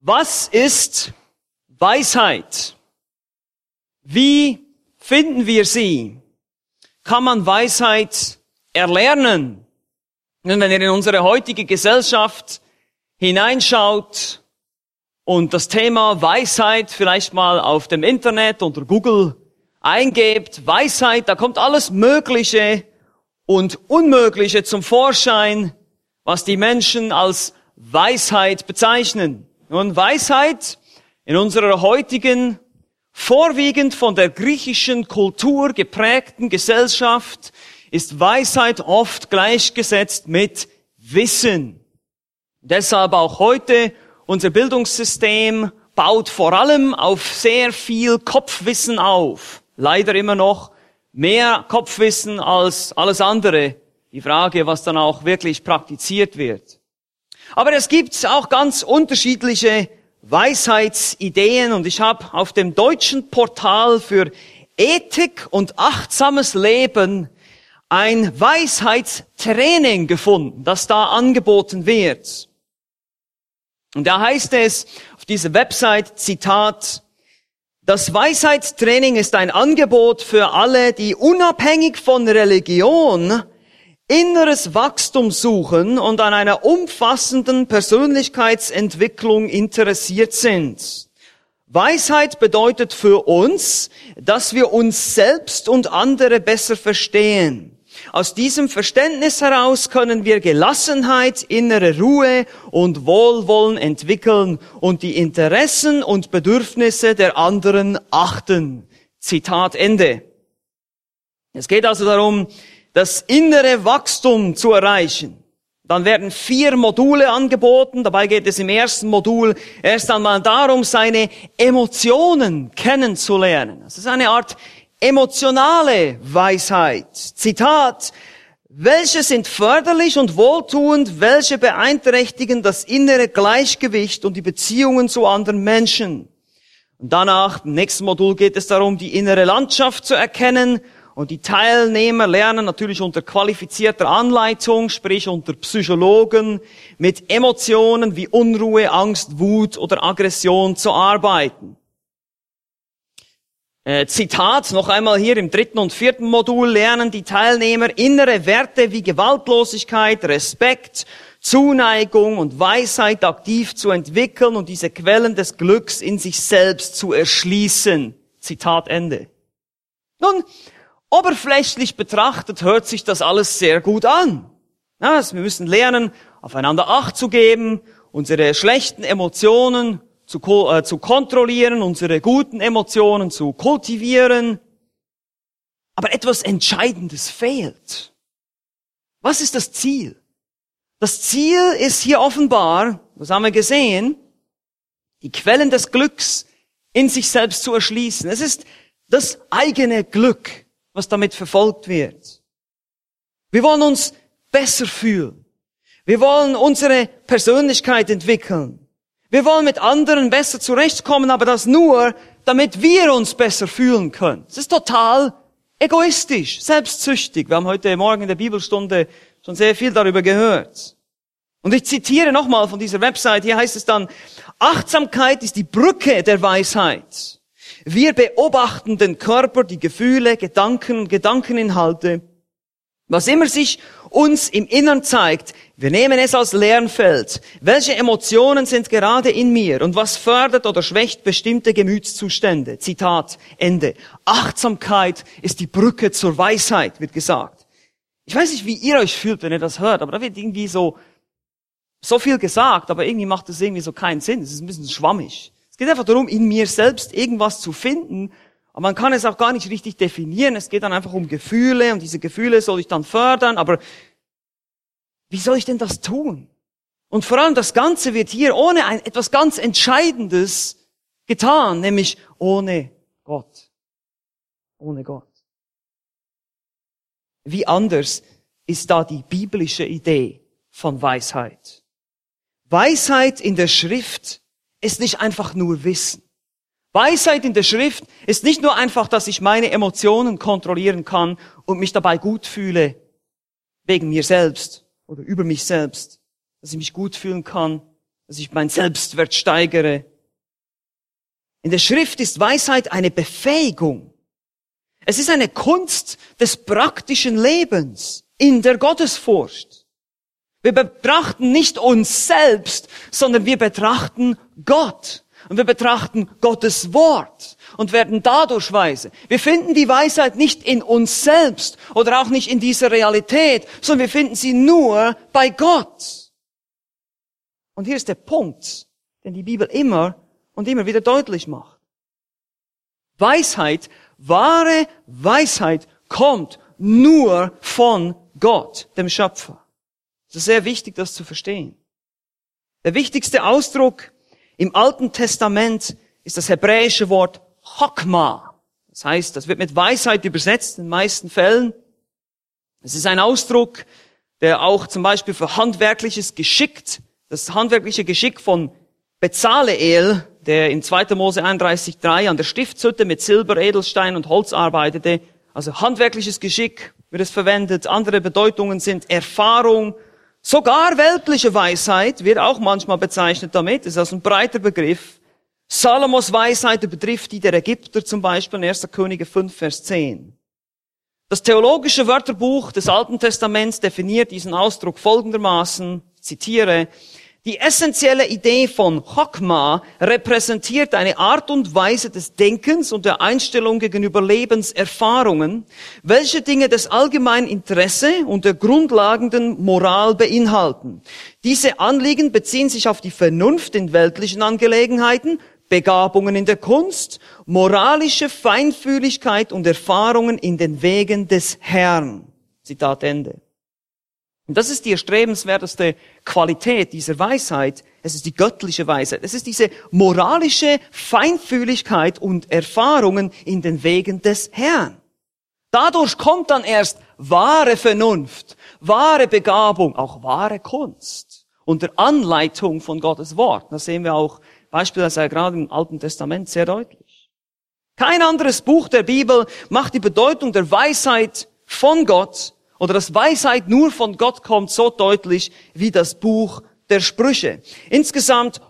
Was ist Weisheit? Wie finden wir sie? Kann man Weisheit erlernen? Und wenn ihr in unsere heutige Gesellschaft hineinschaut und das Thema Weisheit vielleicht mal auf dem Internet unter Google eingebt, Weisheit, da kommt alles Mögliche und Unmögliche zum Vorschein, was die Menschen als Weisheit bezeichnen. Nun, Weisheit in unserer heutigen, vorwiegend von der griechischen Kultur geprägten Gesellschaft ist Weisheit oft gleichgesetzt mit Wissen. Deshalb auch heute unser Bildungssystem baut vor allem auf sehr viel Kopfwissen auf. Leider immer noch mehr Kopfwissen als alles andere. Die Frage, was dann auch wirklich praktiziert wird. Aber es gibt auch ganz unterschiedliche Weisheitsideen und ich habe auf dem deutschen Portal für Ethik und achtsames Leben ein Weisheitstraining gefunden, das da angeboten wird. Und da heißt es auf dieser Website, Zitat, das Weisheitstraining ist ein Angebot für alle, die unabhängig von Religion inneres Wachstum suchen und an einer umfassenden Persönlichkeitsentwicklung interessiert sind. Weisheit bedeutet für uns, dass wir uns selbst und andere besser verstehen. Aus diesem Verständnis heraus können wir Gelassenheit, innere Ruhe und Wohlwollen entwickeln und die Interessen und Bedürfnisse der anderen achten. Zitat Ende. Es geht also darum, das innere Wachstum zu erreichen. Dann werden 4 Module angeboten. Dabei geht es im ersten Modul erst einmal darum, seine Emotionen kennenzulernen. Das ist eine Art emotionale Weisheit. Zitat, welche sind förderlich und wohltuend, welche beeinträchtigen das innere Gleichgewicht und die Beziehungen zu anderen Menschen. Und danach, im nächsten Modul geht es darum, die innere Landschaft zu erkennen. Und die Teilnehmer lernen natürlich unter qualifizierter Anleitung, sprich unter Psychologen, mit Emotionen wie Unruhe, Angst, Wut oder Aggression zu arbeiten. Zitat, noch einmal hier im 3. und 4. Modul lernen die Teilnehmer innere Werte wie Gewaltlosigkeit, Respekt, Zuneigung und Weisheit aktiv zu entwickeln und diese Quellen des Glücks in sich selbst zu erschließen. Zitat Ende. Nun, oberflächlich betrachtet hört sich das alles sehr gut an. Ja, wir müssen lernen, aufeinander Acht zu geben, unsere schlechten Emotionen zu kontrollieren, unsere guten Emotionen zu kultivieren. Aber etwas Entscheidendes fehlt. Was ist das Ziel? Das Ziel ist hier offenbar, das haben wir gesehen, die Quellen des Glücks in sich selbst zu erschließen. Es ist das eigene Glück, was damit verfolgt wird. Wir wollen uns besser fühlen. Wir wollen unsere Persönlichkeit entwickeln. Wir wollen mit anderen besser zurechtkommen, aber das nur, damit wir uns besser fühlen können. Es ist total egoistisch, selbstsüchtig. Wir haben heute Morgen in der Bibelstunde schon sehr viel darüber gehört. Und ich zitiere nochmal von dieser Website, hier heißt es dann, Achtsamkeit ist die Brücke der Weisheit. Wir beobachten den Körper, die Gefühle, Gedanken und Gedankeninhalte. Was immer sich uns im Innern zeigt, wir nehmen es als Lernfeld. Welche Emotionen sind gerade in mir und was fördert oder schwächt bestimmte Gemütszustände? Zitat Ende. Achtsamkeit ist die Brücke zur Weisheit, wird gesagt. Ich weiß nicht, wie ihr euch fühlt, wenn ihr das hört, aber da wird irgendwie so viel gesagt, aber irgendwie macht das irgendwie so keinen Sinn. Es ist ein bisschen schwammig. Es geht einfach darum, in mir selbst irgendwas zu finden, aber man kann es auch gar nicht richtig definieren. Es geht dann einfach um Gefühle und diese Gefühle soll ich dann fördern, aber wie soll ich denn das tun? Und vor allem das Ganze wird hier ohne etwas ganz Entscheidendes getan, nämlich ohne Gott. Ohne Gott. Wie anders ist da die biblische Idee von Weisheit? Weisheit in der Schrift ist nicht einfach nur Wissen. Weisheit in der Schrift ist nicht nur einfach, dass ich meine Emotionen kontrollieren kann und mich dabei gut fühle, wegen mir selbst oder über mich selbst, dass ich mich gut fühlen kann, dass ich meinen Selbstwert steigere. In der Schrift ist Weisheit eine Befähigung. Es ist eine Kunst des praktischen Lebens in der Gottesfurcht. Wir betrachten nicht uns selbst, sondern wir betrachten Gott. Und wir betrachten Gottes Wort und werden dadurch weise. Wir finden die Weisheit nicht in uns selbst oder auch nicht in dieser Realität, sondern wir finden sie nur bei Gott. Und hier ist der Punkt, den die Bibel immer und immer wieder deutlich macht. Weisheit, wahre Weisheit kommt nur von Gott, dem Schöpfer. Es ist sehr wichtig, das zu verstehen. Der wichtigste Ausdruck im Alten Testament ist das hebräische Wort Chokma. Das heißt, das wird mit Weisheit übersetzt in den meisten Fällen. Es ist ein Ausdruck, der auch zum Beispiel für handwerkliches Geschick, das handwerkliche Geschick von Bezaleel, der in 2. Mose 31,3 an der Stiftshütte mit Silber, Edelstein und Holz arbeitete. Also handwerkliches Geschick wird es verwendet. Andere Bedeutungen sind Erfahrung. Sogar weltliche Weisheit wird auch manchmal bezeichnet damit. Das ist also ein breiter Begriff. Salomos Weisheit betrifft die der Ägypter zum Beispiel in 1. Könige 5, Vers 10. Das theologische Wörterbuch des Alten Testaments definiert diesen Ausdruck folgendermaßen, ich zitiere: Die essentielle Idee von Chokma repräsentiert eine Art und Weise des Denkens und der Einstellung gegenüber Lebenserfahrungen, welche Dinge des allgemeinen Interesse und der grundlegenden Moral beinhalten. Diese Anliegen beziehen sich auf die Vernunft in weltlichen Angelegenheiten, Begabungen in der Kunst, moralische Feinfühligkeit und Erfahrungen in den Wegen des Herrn. Zitat Ende. Und das ist die erstrebenswerteste Qualität dieser Weisheit. Es ist die göttliche Weisheit. Es ist diese moralische Feinfühligkeit und Erfahrungen in den Wegen des Herrn. Dadurch kommt dann erst wahre Vernunft, wahre Begabung, auch wahre Kunst unter Anleitung von Gottes Wort. Das sehen wir auch beispielsweise gerade im Alten Testament sehr deutlich. Kein anderes Buch der Bibel macht die Bedeutung der Weisheit von Gott oder dass Weisheit nur von Gott kommt so deutlich wie das Buch der Sprüche. Insgesamt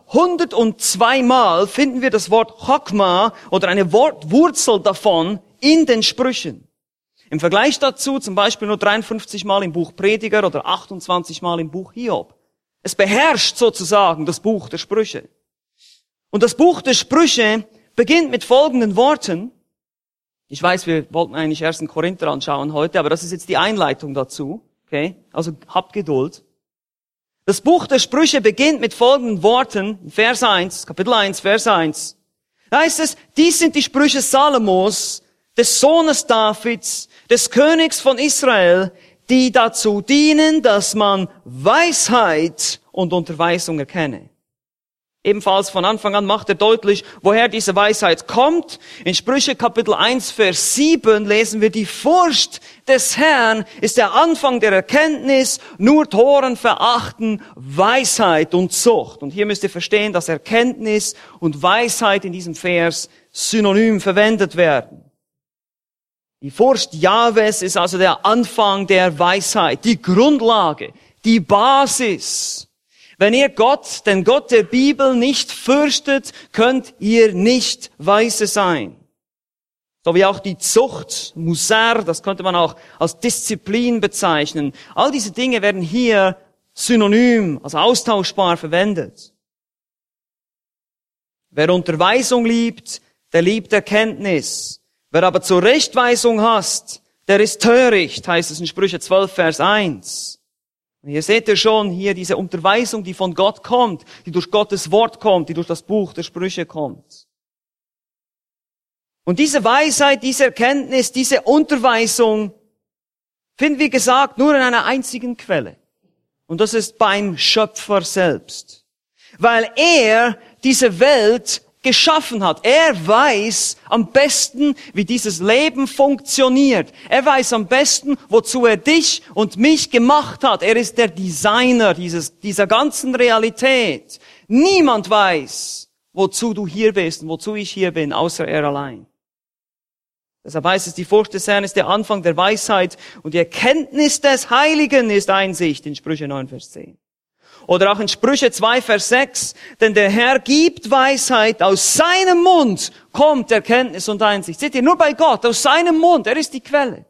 102 Mal finden wir das Wort Chokma oder eine Wortwurzel davon in den Sprüchen. Im Vergleich dazu zum Beispiel nur 53 Mal im Buch Prediger oder 28 Mal im Buch Hiob. Es beherrscht sozusagen das Buch der Sprüche. Und das Buch der Sprüche beginnt mit folgenden Worten. Ich weiß, wir wollten eigentlich 1. Korinther anschauen heute, aber das ist jetzt die Einleitung dazu. Okay? Also habt Geduld. Das Buch der Sprüche beginnt mit folgenden Worten. Vers 1, Kapitel 1, Vers 1. Da heißt es, dies sind die Sprüche Salomos, des Sohnes Davids, des Königs von Israel, die dazu dienen, dass man Weisheit und Unterweisung erkenne. Ebenfalls von Anfang an macht er deutlich, woher diese Weisheit kommt. In Sprüche Kapitel 1, Vers 7 lesen wir, die Furcht des Herrn ist der Anfang der Erkenntnis, nur Toren verachten Weisheit und Zucht. Und hier müsst ihr verstehen, dass Erkenntnis und Weisheit in diesem Vers synonym verwendet werden. Die Furcht Jahwes ist also der Anfang der Weisheit, die Grundlage, die Basis. Wenn ihr Gott, den Gott der Bibel, nicht fürchtet, könnt ihr nicht weise sein. So wie auch die Zucht, Musar, das könnte man auch als Disziplin bezeichnen. All diese Dinge werden hier synonym, also austauschbar verwendet. Wer Unterweisung liebt, der liebt Erkenntnis. Wer aber Zurechtweisung hasst, der ist töricht, heißt es in Sprüche 12, Vers 1. Und hier seht ihr schon hier diese Unterweisung, die von Gott kommt, die durch Gottes Wort kommt, die durch das Buch der Sprüche kommt. Und diese Weisheit, diese Erkenntnis, diese Unterweisung finden wir gesagt nur in einer einzigen Quelle. Und das ist beim Schöpfer selbst. Weil er diese Welt geschaffen hat. Er weiß am besten, wie dieses Leben funktioniert. Er weiß am besten, wozu er dich und mich gemacht hat. Er ist der Designer dieser ganzen Realität. Niemand weiß, wozu du hier bist und wozu ich hier bin, außer er allein. Deshalb heißt es, die Furcht des Herrn ist der Anfang der Weisheit und die Erkenntnis des Heiligen ist Einsicht in Sprüche 9, Vers 10. Oder auch in Sprüche 2, Vers 6. Denn der Herr gibt Weisheit, aus seinem Mund kommt Erkenntnis und Einsicht. Seht ihr, nur bei Gott, aus seinem Mund, er ist die Quelle.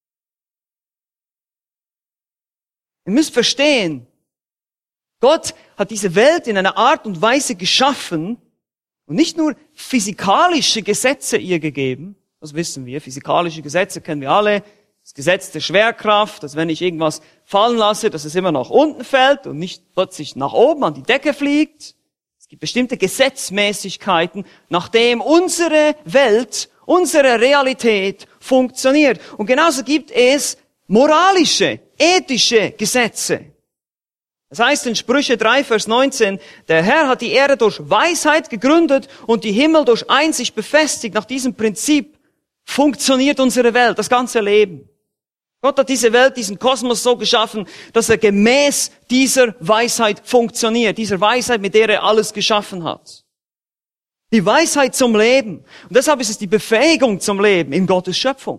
Ihr müsst verstehen, Gott hat diese Welt in einer Art und Weise geschaffen und nicht nur physikalische Gesetze ihr gegeben. Das wissen wir, physikalische Gesetze kennen wir alle. Das Gesetz der Schwerkraft, dass wenn ich irgendwas fallen lasse, dass es immer nach unten fällt und nicht plötzlich nach oben an die Decke fliegt. Es gibt bestimmte Gesetzmäßigkeiten, nach dem unsere Welt, unsere Realität funktioniert. Und genauso gibt es moralische, ethische Gesetze. Das heißt in Sprüche 3, Vers 19, der Herr hat die Erde durch Weisheit gegründet und die Himmel durch Einsicht befestigt. Nach diesem Prinzip funktioniert unsere Welt, das ganze Leben. Gott hat diese Welt, diesen Kosmos so geschaffen, dass er gemäß dieser Weisheit funktioniert. Dieser Weisheit, mit der er alles geschaffen hat. Die Weisheit zum Leben. Und deshalb ist es die Befähigung zum Leben in Gottes Schöpfung.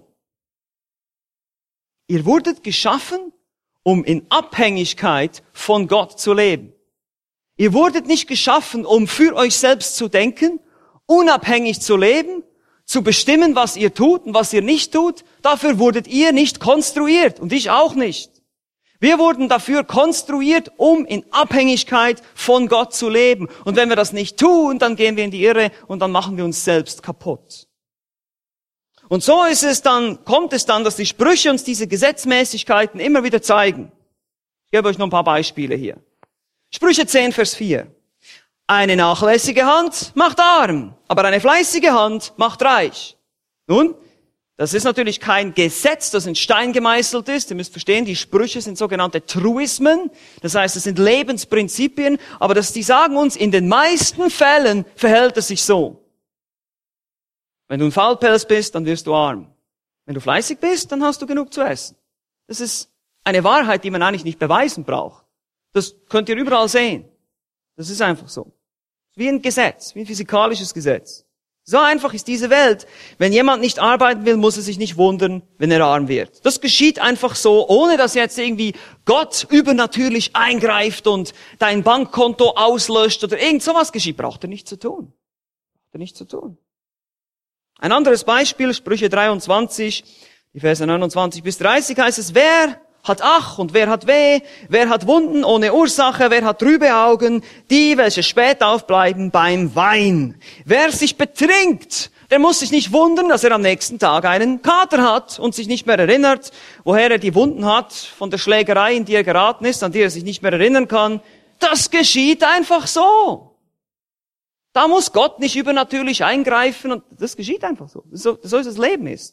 Ihr wurdet geschaffen, um in Abhängigkeit von Gott zu leben. Ihr wurdet nicht geschaffen, um für euch selbst zu denken, unabhängig zu leben, zu bestimmen, was ihr tut und was ihr nicht tut. Dafür wurdet ihr nicht konstruiert und ich auch nicht. Wir wurden dafür konstruiert, um in Abhängigkeit von Gott zu leben. Und wenn wir das nicht tun, dann gehen wir in die Irre und dann machen wir uns selbst kaputt. Und so kommt es dann, dass die Sprüche uns diese Gesetzmäßigkeiten immer wieder zeigen. Ich gebe euch noch ein paar Beispiele hier. Sprüche 10, Vers 4. Eine nachlässige Hand macht arm, aber eine fleißige Hand macht reich. Nun, das ist natürlich kein Gesetz, das in Stein gemeißelt ist. Ihr müsst verstehen, die Sprüche sind sogenannte Truismen. Das heißt, es sind Lebensprinzipien, aber die sagen uns, in den meisten Fällen verhält es sich so. Wenn du ein Faulpelz bist, dann wirst du arm. Wenn du fleißig bist, dann hast du genug zu essen. Das ist eine Wahrheit, die man eigentlich nicht beweisen braucht. Das könnt ihr überall sehen. Das ist einfach so. Wie ein Gesetz, wie ein physikalisches Gesetz. So einfach ist diese Welt. Wenn jemand nicht arbeiten will, muss er sich nicht wundern, wenn er arm wird. Das geschieht einfach so, ohne dass jetzt irgendwie Gott übernatürlich eingreift und dein Bankkonto auslöscht oder irgend sowas geschieht. Braucht er nicht zu tun. Braucht er nicht zu tun. Ein anderes Beispiel, Sprüche 23, die Verse 29 bis 30 heißt es, wer hat Ach und wer hat Weh, wer hat Wunden ohne Ursache, wer hat trübe Augen, die, welche spät aufbleiben beim Wein. Wer sich betrinkt, der muss sich nicht wundern, dass er am nächsten Tag einen Kater hat und sich nicht mehr erinnert, woher er die Wunden hat, von der Schlägerei, in die er geraten ist, an die er sich nicht mehr erinnern kann. Das geschieht einfach so. Da muss Gott nicht übernatürlich eingreifen und das geschieht einfach so. So ist das Leben ist.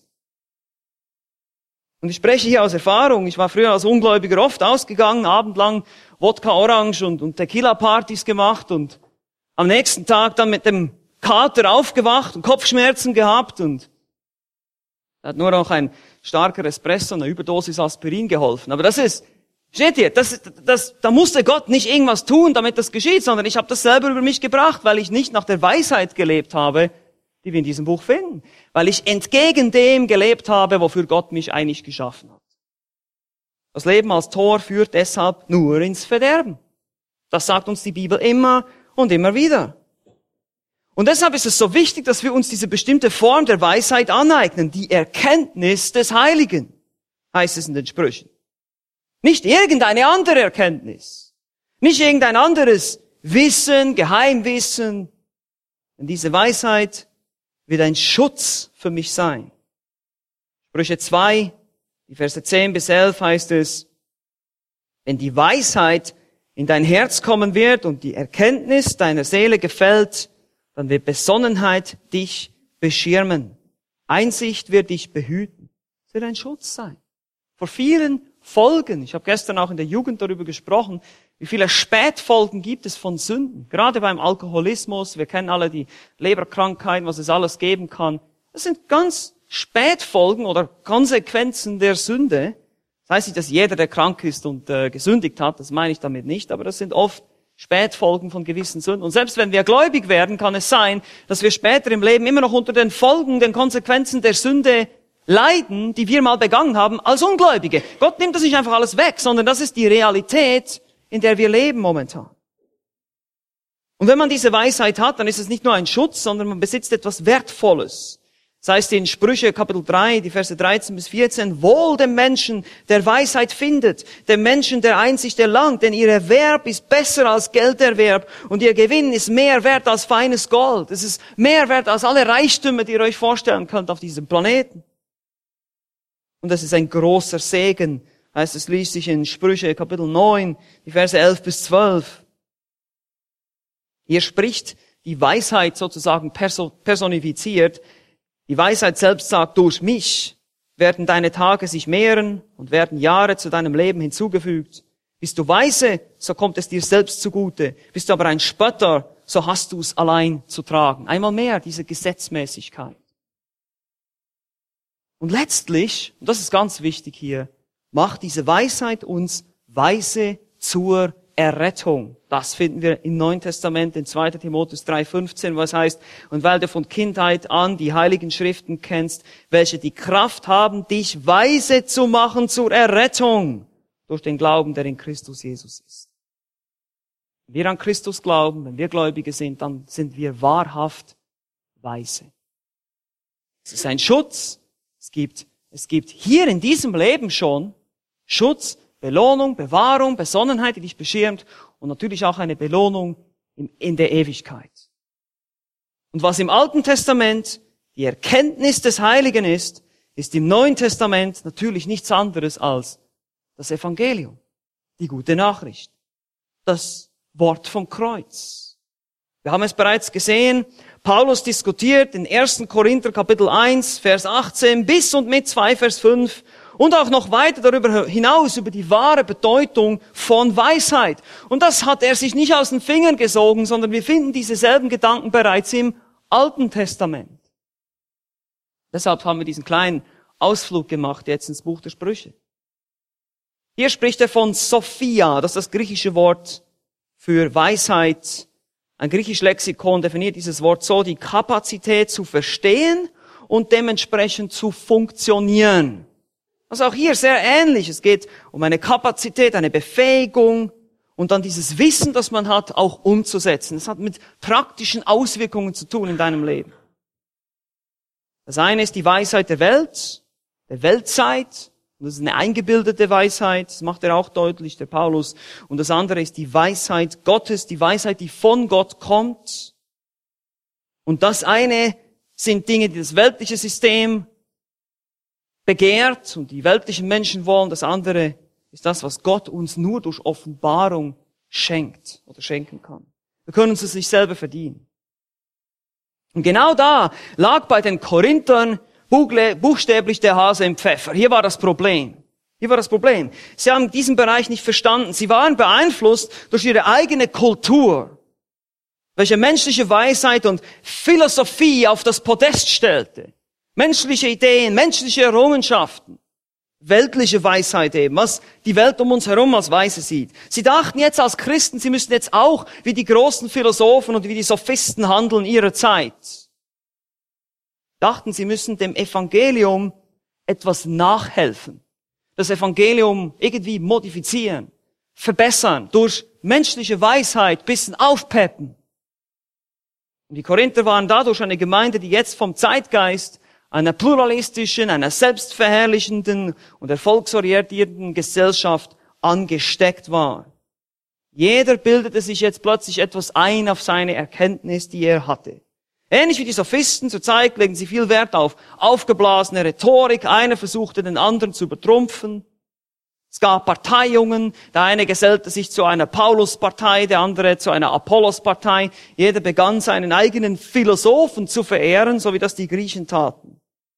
Und ich spreche hier aus Erfahrung. Ich war früher als Ungläubiger oft ausgegangen, abendlang Wodka Orange und Tequila-Partys gemacht und am nächsten Tag dann mit dem Kater aufgewacht und Kopfschmerzen gehabt und da hat nur noch ein starker Espresso, eine Überdosis Aspirin geholfen. Aber das ist, steht hier, da musste Gott nicht irgendwas tun, damit das geschieht, sondern ich habe das selber über mich gebracht, weil ich nicht nach der Weisheit gelebt habe, die wir in diesem Buch finden. Weil ich entgegen dem gelebt habe, wofür Gott mich eigentlich geschaffen hat. Das Leben als Tor führt deshalb nur ins Verderben. Das sagt uns die Bibel immer und immer wieder. Und deshalb ist es so wichtig, dass wir uns diese bestimmte Form der Weisheit aneignen. Die Erkenntnis des Heiligen, heißt es in den Sprüchen. Nicht irgendeine andere Erkenntnis. Nicht irgendein anderes Wissen, Geheimwissen. Denn diese Weisheit wird ein Schutz für mich sein. Sprüche 2, die Verse 10 bis 11 heißt es, wenn die Weisheit in dein Herz kommen wird und die Erkenntnis deiner Seele gefällt, dann wird Besonnenheit dich beschirmen. Einsicht wird dich behüten. Es wird ein Schutz sein. Vor vielen Folgen, ich habe gestern auch in der Jugend darüber gesprochen, wie viele Spätfolgen gibt es von Sünden. Gerade beim Alkoholismus, wir kennen alle die Leberkrankheiten, was es alles geben kann. Das sind ganz Spätfolgen oder Konsequenzen der Sünde. Das heißt nicht, dass jeder, der krank ist und gesündigt hat, das meine ich damit nicht, aber das sind oft Spätfolgen von gewissen Sünden. Und selbst wenn wir gläubig werden, kann es sein, dass wir später im Leben immer noch unter den Folgen, den Konsequenzen der Sünde leiden, die wir mal begangen haben, als Ungläubige. Gott nimmt das nicht einfach alles weg, sondern das ist die Realität, in der wir leben momentan. Und wenn man diese Weisheit hat, dann ist es nicht nur ein Schutz, sondern man besitzt etwas Wertvolles. Das heißt in Sprüche Kapitel 3, die Verse 13 bis 14, wohl dem Menschen, der Weisheit findet, dem Menschen, der Einsicht erlangt, denn ihr Erwerb ist besser als Gelderwerb und ihr Gewinn ist mehr wert als feines Gold. Es ist mehr wert als alle Reichtümer, die ihr euch vorstellen könnt auf diesem Planeten. Und das ist ein großer Segen, heißt es schließlich in Sprüche Kapitel 9, die Verse 11 bis 12. Hier spricht die Weisheit sozusagen personifiziert. Die Weisheit selbst sagt, durch mich werden deine Tage sich mehren und werden Jahre zu deinem Leben hinzugefügt. Bist du weise, so kommt es dir selbst zugute. Bist du aber ein Spötter, so hast du es allein zu tragen. Einmal mehr diese Gesetzmäßigkeit. Und letztlich, und das ist ganz wichtig hier, macht diese Weisheit uns weise zur Errettung. Das finden wir im Neuen Testament, in 2. Timotheus 3,15, was heißt, und weil du von Kindheit an die Heiligen Schriften kennst, welche die Kraft haben, dich weise zu machen zur Errettung durch den Glauben, der in Christus Jesus ist. Wenn wir an Christus glauben, wenn wir Gläubige sind, dann sind wir wahrhaft weise. Es ist ein Schutz. Es gibt hier in diesem Leben schon Schutz, Belohnung, Bewahrung, Besonnenheit, die dich beschirmt und natürlich auch eine Belohnung in der Ewigkeit. Und was im Alten Testament die Erkenntnis des Heiligen ist im Neuen Testament natürlich nichts anderes als das Evangelium, die gute Nachricht, das Wort vom Kreuz. Wir haben es bereits gesehen, Paulus diskutiert in 1. Korinther Kapitel 1, Vers 18 bis und mit 2, Vers 5 und auch noch weiter darüber hinaus über die wahre Bedeutung von Weisheit. Und das hat er sich nicht aus den Fingern gesogen, sondern wir finden diese selben Gedanken bereits im Alten Testament. Deshalb haben wir diesen kleinen Ausflug gemacht jetzt ins Buch der Sprüche. Hier spricht er von Sophia, das ist das griechische Wort für Weisheit. Ein griechisches Lexikon definiert dieses Wort so, die Kapazität zu verstehen und dementsprechend zu funktionieren. Also auch hier sehr ähnlich. Es geht um eine Kapazität, eine Befähigung und dann dieses Wissen, das man hat, auch umzusetzen. Es hat mit praktischen Auswirkungen zu tun in deinem Leben. Das eine ist die Weisheit der Weltzeit. Und das ist eine eingebildete Weisheit, das macht er auch deutlich, der Paulus. Und das andere ist die Weisheit Gottes, die Weisheit, die von Gott kommt. Und das eine sind Dinge, die das weltliche System begehrt und die weltlichen Menschen wollen. Das andere ist das, was Gott uns nur durch Offenbarung schenkt oder schenken kann. Wir können uns das nicht selber verdienen. Und genau da lag bei den Korinthern buchstäblich der Hase im Pfeffer. Hier war das Problem. Sie haben diesen Bereich nicht verstanden. Sie waren beeinflusst durch ihre eigene Kultur, welche menschliche Weisheit und Philosophie auf das Podest stellte. Menschliche Ideen, menschliche Errungenschaften. Weltliche Weisheit eben, was die Welt um uns herum als weise sieht. Sie dachten jetzt als Christen, sie müssten jetzt auch wie die großen Philosophen und wie die Sophisten handeln ihrer Zeit. Dachten, sie müssen dem Evangelium etwas nachhelfen. Das Evangelium irgendwie modifizieren, verbessern, durch menschliche Weisheit bisschen aufpeppen. Und die Korinther waren dadurch eine Gemeinde, die jetzt vom Zeitgeist einer pluralistischen, einer selbstverherrlichenden und erfolgsorientierten Gesellschaft angesteckt war. Jeder bildete sich jetzt plötzlich etwas ein auf seine Erkenntnis, die er hatte. Ähnlich wie die Sophisten zur Zeit legen sie viel Wert auf aufgeblasene Rhetorik. Einer versuchte den anderen zu übertrumpfen. Es gab Parteiungen. Der eine gesellte sich zu einer Paulus-Partei, der andere zu einer Apollos-Partei. Jeder begann seinen eigenen Philosophen zu verehren, so wie das die Griechen taten.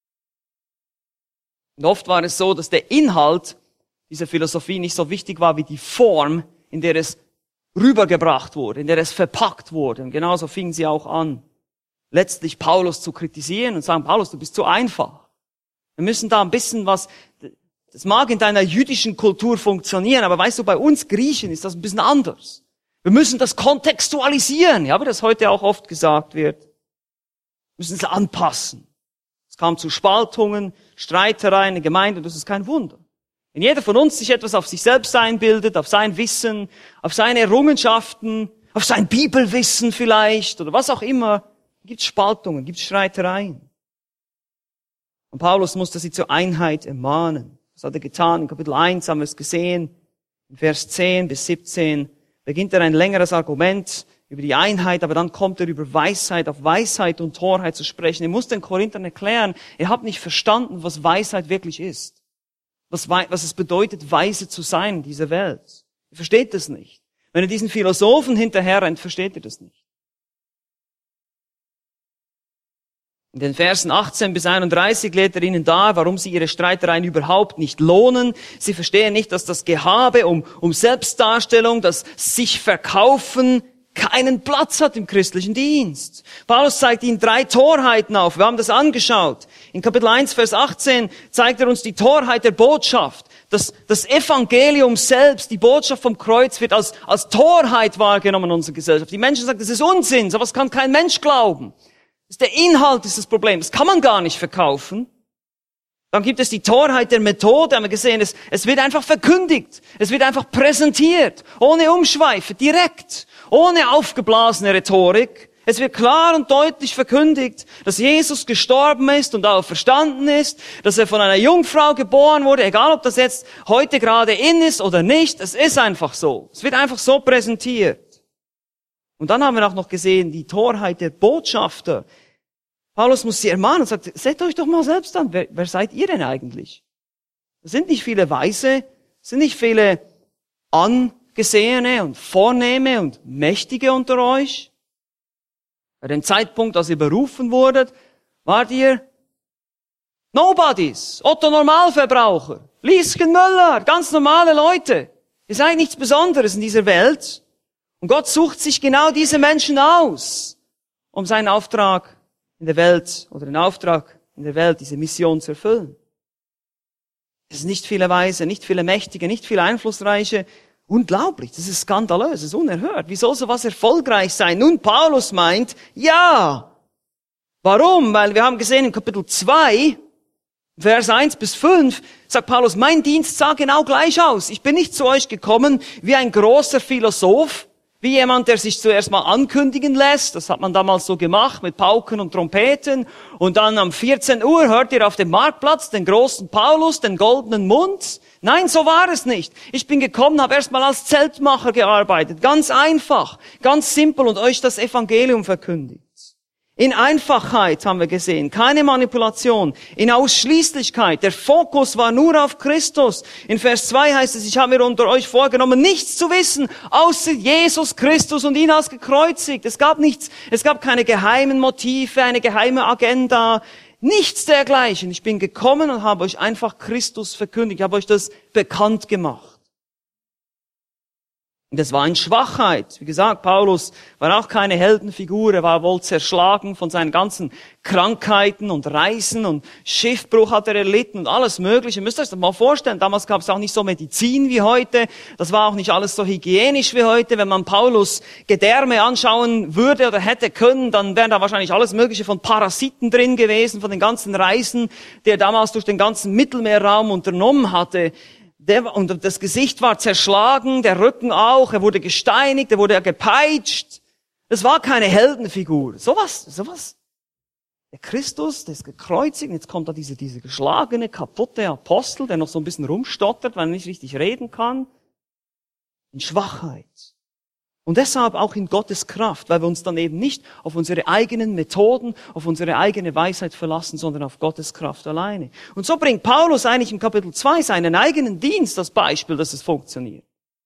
Und oft war es so, dass der Inhalt dieser Philosophie nicht so wichtig war wie die Form, in der es rübergebracht wurde, in der es verpackt wurde. Und genauso fingen sie auch an, letztlich Paulus zu kritisieren und sagen, Paulus, du bist zu einfach. Wir müssen da ein bisschen was, das mag in deiner jüdischen Kultur funktionieren, aber weißt du, bei uns Griechen ist das ein bisschen anders. Wir müssen das kontextualisieren, ja, wie das heute auch oft gesagt wird. Wir müssen es anpassen. Es kam zu Spaltungen, Streitereien in der Gemeinde, das ist kein Wunder. Wenn jeder von uns sich etwas auf sich selbst einbildet, auf sein Wissen, auf seine Errungenschaften, auf sein Bibelwissen vielleicht oder was auch immer, gibt es Spaltungen, gibt es Streitereien. Und Paulus musste sie zur Einheit ermahnen. Das hat er getan. In Kapitel 1 haben wir es gesehen. In Vers 10 bis 17 beginnt er ein längeres Argument über die Einheit, aber dann kommt er über Weisheit, auf Weisheit und Torheit zu sprechen. Er muss den Korinthern erklären, ihr habt nicht verstanden, was Weisheit wirklich ist. Was es bedeutet, weise zu sein in dieser Welt. Ihr versteht das nicht. Wenn ihr diesen Philosophen hinterherrennt, versteht ihr das nicht. In den Versen 18 bis 31 lehrt er ihnen dar, warum sie ihre Streitereien überhaupt nicht lohnen. Sie verstehen nicht, dass das Gehabe um Selbstdarstellung, das sich verkaufen, keinen Platz hat im christlichen Dienst. Paulus zeigt ihnen 3 Torheiten auf. Wir haben das angeschaut. In Kapitel 1, Vers 18 zeigt er uns die Torheit der Botschaft. Das Evangelium selbst, die Botschaft vom Kreuz, wird als Torheit wahrgenommen in unserer Gesellschaft. Die Menschen sagen, das ist Unsinn, sowas kann kein Mensch glauben. Der Inhalt ist das Problem. Das kann man gar nicht verkaufen. Dann gibt es die Torheit der Methode, haben wir gesehen. Es wird einfach verkündigt. Es wird einfach präsentiert. Ohne Umschweife, direkt. Ohne aufgeblasene Rhetorik. Es wird klar und deutlich verkündigt, dass Jesus gestorben ist und auferstanden ist, dass er von einer Jungfrau geboren wurde, egal ob das jetzt heute gerade in ist oder nicht. Es ist einfach so. Es wird einfach so präsentiert. Und dann haben wir auch noch gesehen, die Torheit der Botschafter. Paulus muss sie ermahnen und sagt, seht euch doch mal selbst an, wer seid ihr denn eigentlich? Es sind nicht viele Weise, es sind nicht viele Angesehene und Vornehme und Mächtige unter euch. Bei dem Zeitpunkt, als ihr berufen wurdet, wart ihr Nobodies, Otto Normalverbraucher, Lieschen Müller, ganz normale Leute. Ihr seid nichts Besonderes in dieser Welt. Und Gott sucht sich genau diese Menschen aus, um seinen Auftrag in der Welt oder den Auftrag in der Welt, diese Mission zu erfüllen. Es sind nicht viele Weise, nicht viele Mächtige, nicht viele Einflussreiche. Unglaublich, das ist skandalös, das ist unerhört. Wie soll sowas erfolgreich sein? Nun, Paulus meint, ja. Warum? Weil wir haben gesehen in Kapitel 2, Vers 1 bis 5, sagt Paulus, mein Dienst sah genau gleich aus. Ich bin nicht zu euch gekommen wie ein großer Philosoph, wie jemand, der sich zuerst mal ankündigen lässt. Das hat man damals so gemacht mit Pauken und Trompeten. Und dann um 14 Uhr hört ihr auf dem Marktplatz den großen Paulus, den goldenen Mund. Nein, so war es nicht. Ich bin gekommen, habe erst mal als Zeltmacher gearbeitet. Ganz einfach, ganz simpel und euch das Evangelium verkündigt. In Einfachheit haben wir gesehen, keine Manipulation, in Ausschließlichkeit. Der Fokus war nur auf Christus. In Vers 2 heißt es, ich habe mir unter euch vorgenommen, nichts zu wissen, außer Jesus Christus und ihn als gekreuzigt. Es gab nichts, es gab keine geheimen Motive, eine geheime Agenda, nichts dergleichen. Ich bin gekommen und habe euch einfach Christus verkündigt, ich habe euch das bekannt gemacht. Und das war in Schwachheit. Wie gesagt, Paulus war auch keine Heldenfigur. Er war wohl zerschlagen von seinen ganzen Krankheiten und Reisen und Schiffbruch hat er erlitten und alles Mögliche. Ihr müsst euch das mal vorstellen. Damals gab es auch nicht so Medizin wie heute. Das war auch nicht alles so hygienisch wie heute. Wenn man Paulus Gedärme anschauen würde oder hätte können, dann wären da wahrscheinlich alles Mögliche von Parasiten drin gewesen, von den ganzen Reisen, die er damals durch den ganzen Mittelmeerraum unternommen hatte. Und das Gesicht war zerschlagen, der Rücken auch, er wurde gesteinigt, er wurde gepeitscht. Das war keine Heldenfigur. Sowas. Der Christus, der ist gekreuzigt, und jetzt kommt da diese geschlagene, kaputte Apostel, der noch so ein bisschen rumstottert, weil er nicht richtig reden kann. In Schwachheit. Und deshalb auch in Gottes Kraft, weil wir uns dann eben nicht auf unsere eigenen Methoden, auf unsere eigene Weisheit verlassen, sondern auf Gottes Kraft alleine. Und so bringt Paulus eigentlich im Kapitel 2 seinen eigenen Dienst als Beispiel, dass es funktioniert.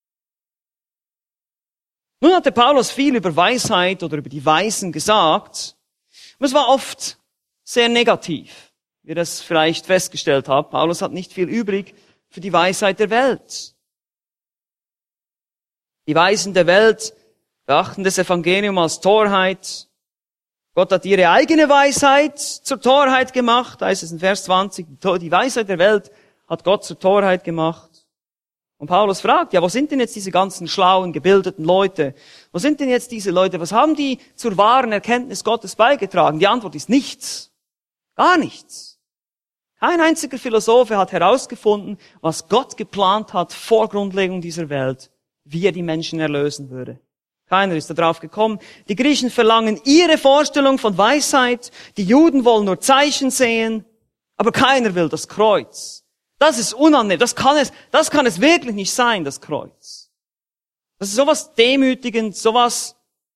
Nun hatte Paulus viel über Weisheit oder über die Weisen gesagt. Und es war oft sehr negativ, wie ihr das vielleicht festgestellt habt. Paulus hat nicht viel übrig für die Weisheit der Welt. Die Weisen der Welt beachten das Evangelium als Torheit. Gott hat ihre eigene Weisheit zur Torheit gemacht. Da heißt es in Vers 20, die Weisheit der Welt hat Gott zur Torheit gemacht. Und Paulus fragt, ja, wo sind denn jetzt diese ganzen schlauen, gebildeten Leute? Wo sind denn jetzt diese Leute? Was haben die zur wahren Erkenntnis Gottes beigetragen? Die Antwort ist nichts. Gar nichts. Kein einziger Philosoph hat herausgefunden, was Gott geplant hat vor Grundlegung dieser Welt, wie er die Menschen erlösen würde. Keiner ist da drauf gekommen. Die Griechen verlangen ihre Vorstellung von Weisheit. Die Juden wollen nur Zeichen sehen. Aber keiner will das Kreuz. Das ist unannehmbar. Das kann es wirklich nicht sein, das Kreuz. Das ist sowas Demütigend, sowas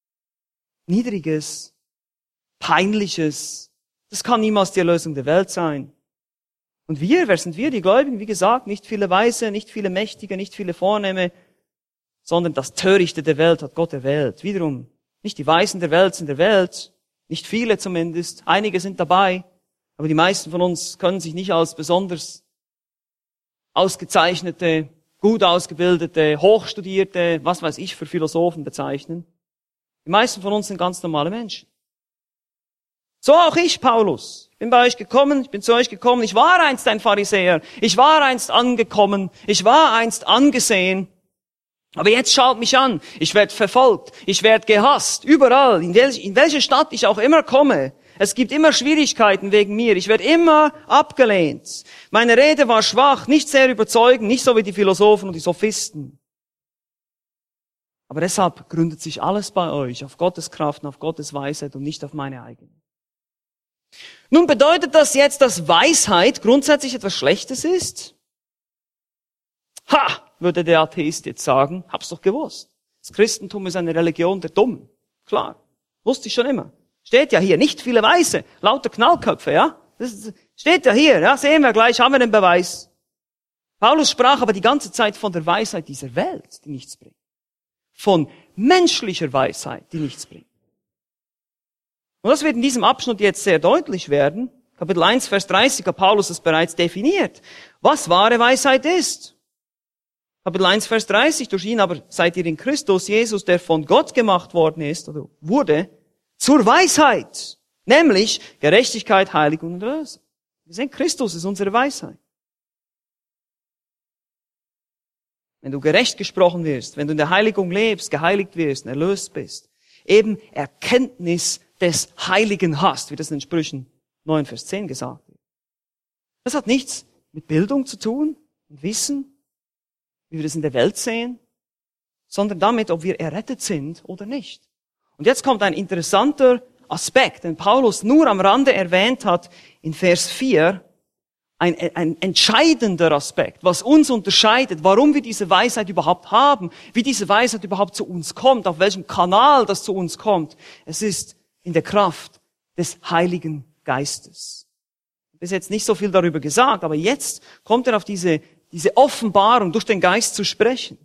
Niedriges, Peinliches. Das kann niemals die Erlösung der Welt sein. Und wer sind wir, die Gläubigen? Wie gesagt, nicht viele Weise, nicht viele Mächtige, nicht viele Vornehme, sondern das Törichte der Welt hat Gott erwählt. Wiederum, nicht die Weisen der Welt sind der Welt, nicht viele zumindest, einige sind dabei, aber die meisten von uns können sich nicht als besonders ausgezeichnete, gut ausgebildete, hochstudierte, was weiß ich, für Philosophen bezeichnen. Die meisten von uns sind ganz normale Menschen. So auch ich, Paulus. Ich bin bei euch gekommen, ich bin zu euch gekommen. Ich war einst ein Pharisäer. Ich war einst angekommen. Ich war einst angesehen. Aber jetzt schaut mich an. Ich werde verfolgt. Ich werde gehasst. Überall. In welche Stadt ich auch immer komme. Es gibt immer Schwierigkeiten wegen mir. Ich werde immer abgelehnt. Meine Rede war schwach, nicht sehr überzeugend, nicht so wie die Philosophen und die Sophisten. Aber deshalb gründet sich alles bei euch auf Gottes Kraft und auf Gottes Weisheit und nicht auf meine eigene. Nun bedeutet das jetzt, dass Weisheit grundsätzlich etwas Schlechtes ist? Ha, würde der Atheist jetzt sagen, hab's doch gewusst. Das Christentum ist eine Religion der Dummen. Klar, wusste ich schon immer. Steht ja hier, nicht viele Weise, lauter Knallköpfe, ja? Das steht ja hier, ja, sehen wir gleich, haben wir den Beweis. Paulus sprach aber die ganze Zeit von der Weisheit dieser Welt, die nichts bringt. Von menschlicher Weisheit, die nichts bringt. Und das wird in diesem Abschnitt jetzt sehr deutlich werden. Kapitel 1, Vers 30 hat Paulus es bereits definiert, was wahre Weisheit ist. Kapitel 1, Vers 30, durch ihn aber seid ihr in Christus Jesus, der von Gott gemacht worden ist, oder wurde, zur Weisheit, nämlich Gerechtigkeit, Heiligung und Erlösung. Wir sehen, Christus ist unsere Weisheit. Wenn du gerecht gesprochen wirst, wenn du in der Heiligung lebst, geheiligt wirst, erlöst bist, eben Erkenntnis des Heiligen hast, wie das in Sprüchen 9, Vers 10 gesagt wird. Das hat nichts mit Bildung zu tun, mit Wissen, wie wir das in der Welt sehen, sondern damit, ob wir errettet sind oder nicht. Und jetzt kommt ein interessanter Aspekt, den Paulus nur am Rande erwähnt hat in Vers 4, ein entscheidender Aspekt, was uns unterscheidet, warum wir diese Weisheit überhaupt haben, wie diese Weisheit überhaupt zu uns kommt, auf welchem Kanal das zu uns kommt. Es ist in der Kraft des Heiligen Geistes. Bis jetzt nicht so viel darüber gesagt, aber jetzt kommt er auf diese Offenbarung durch den Geist zu sprechen.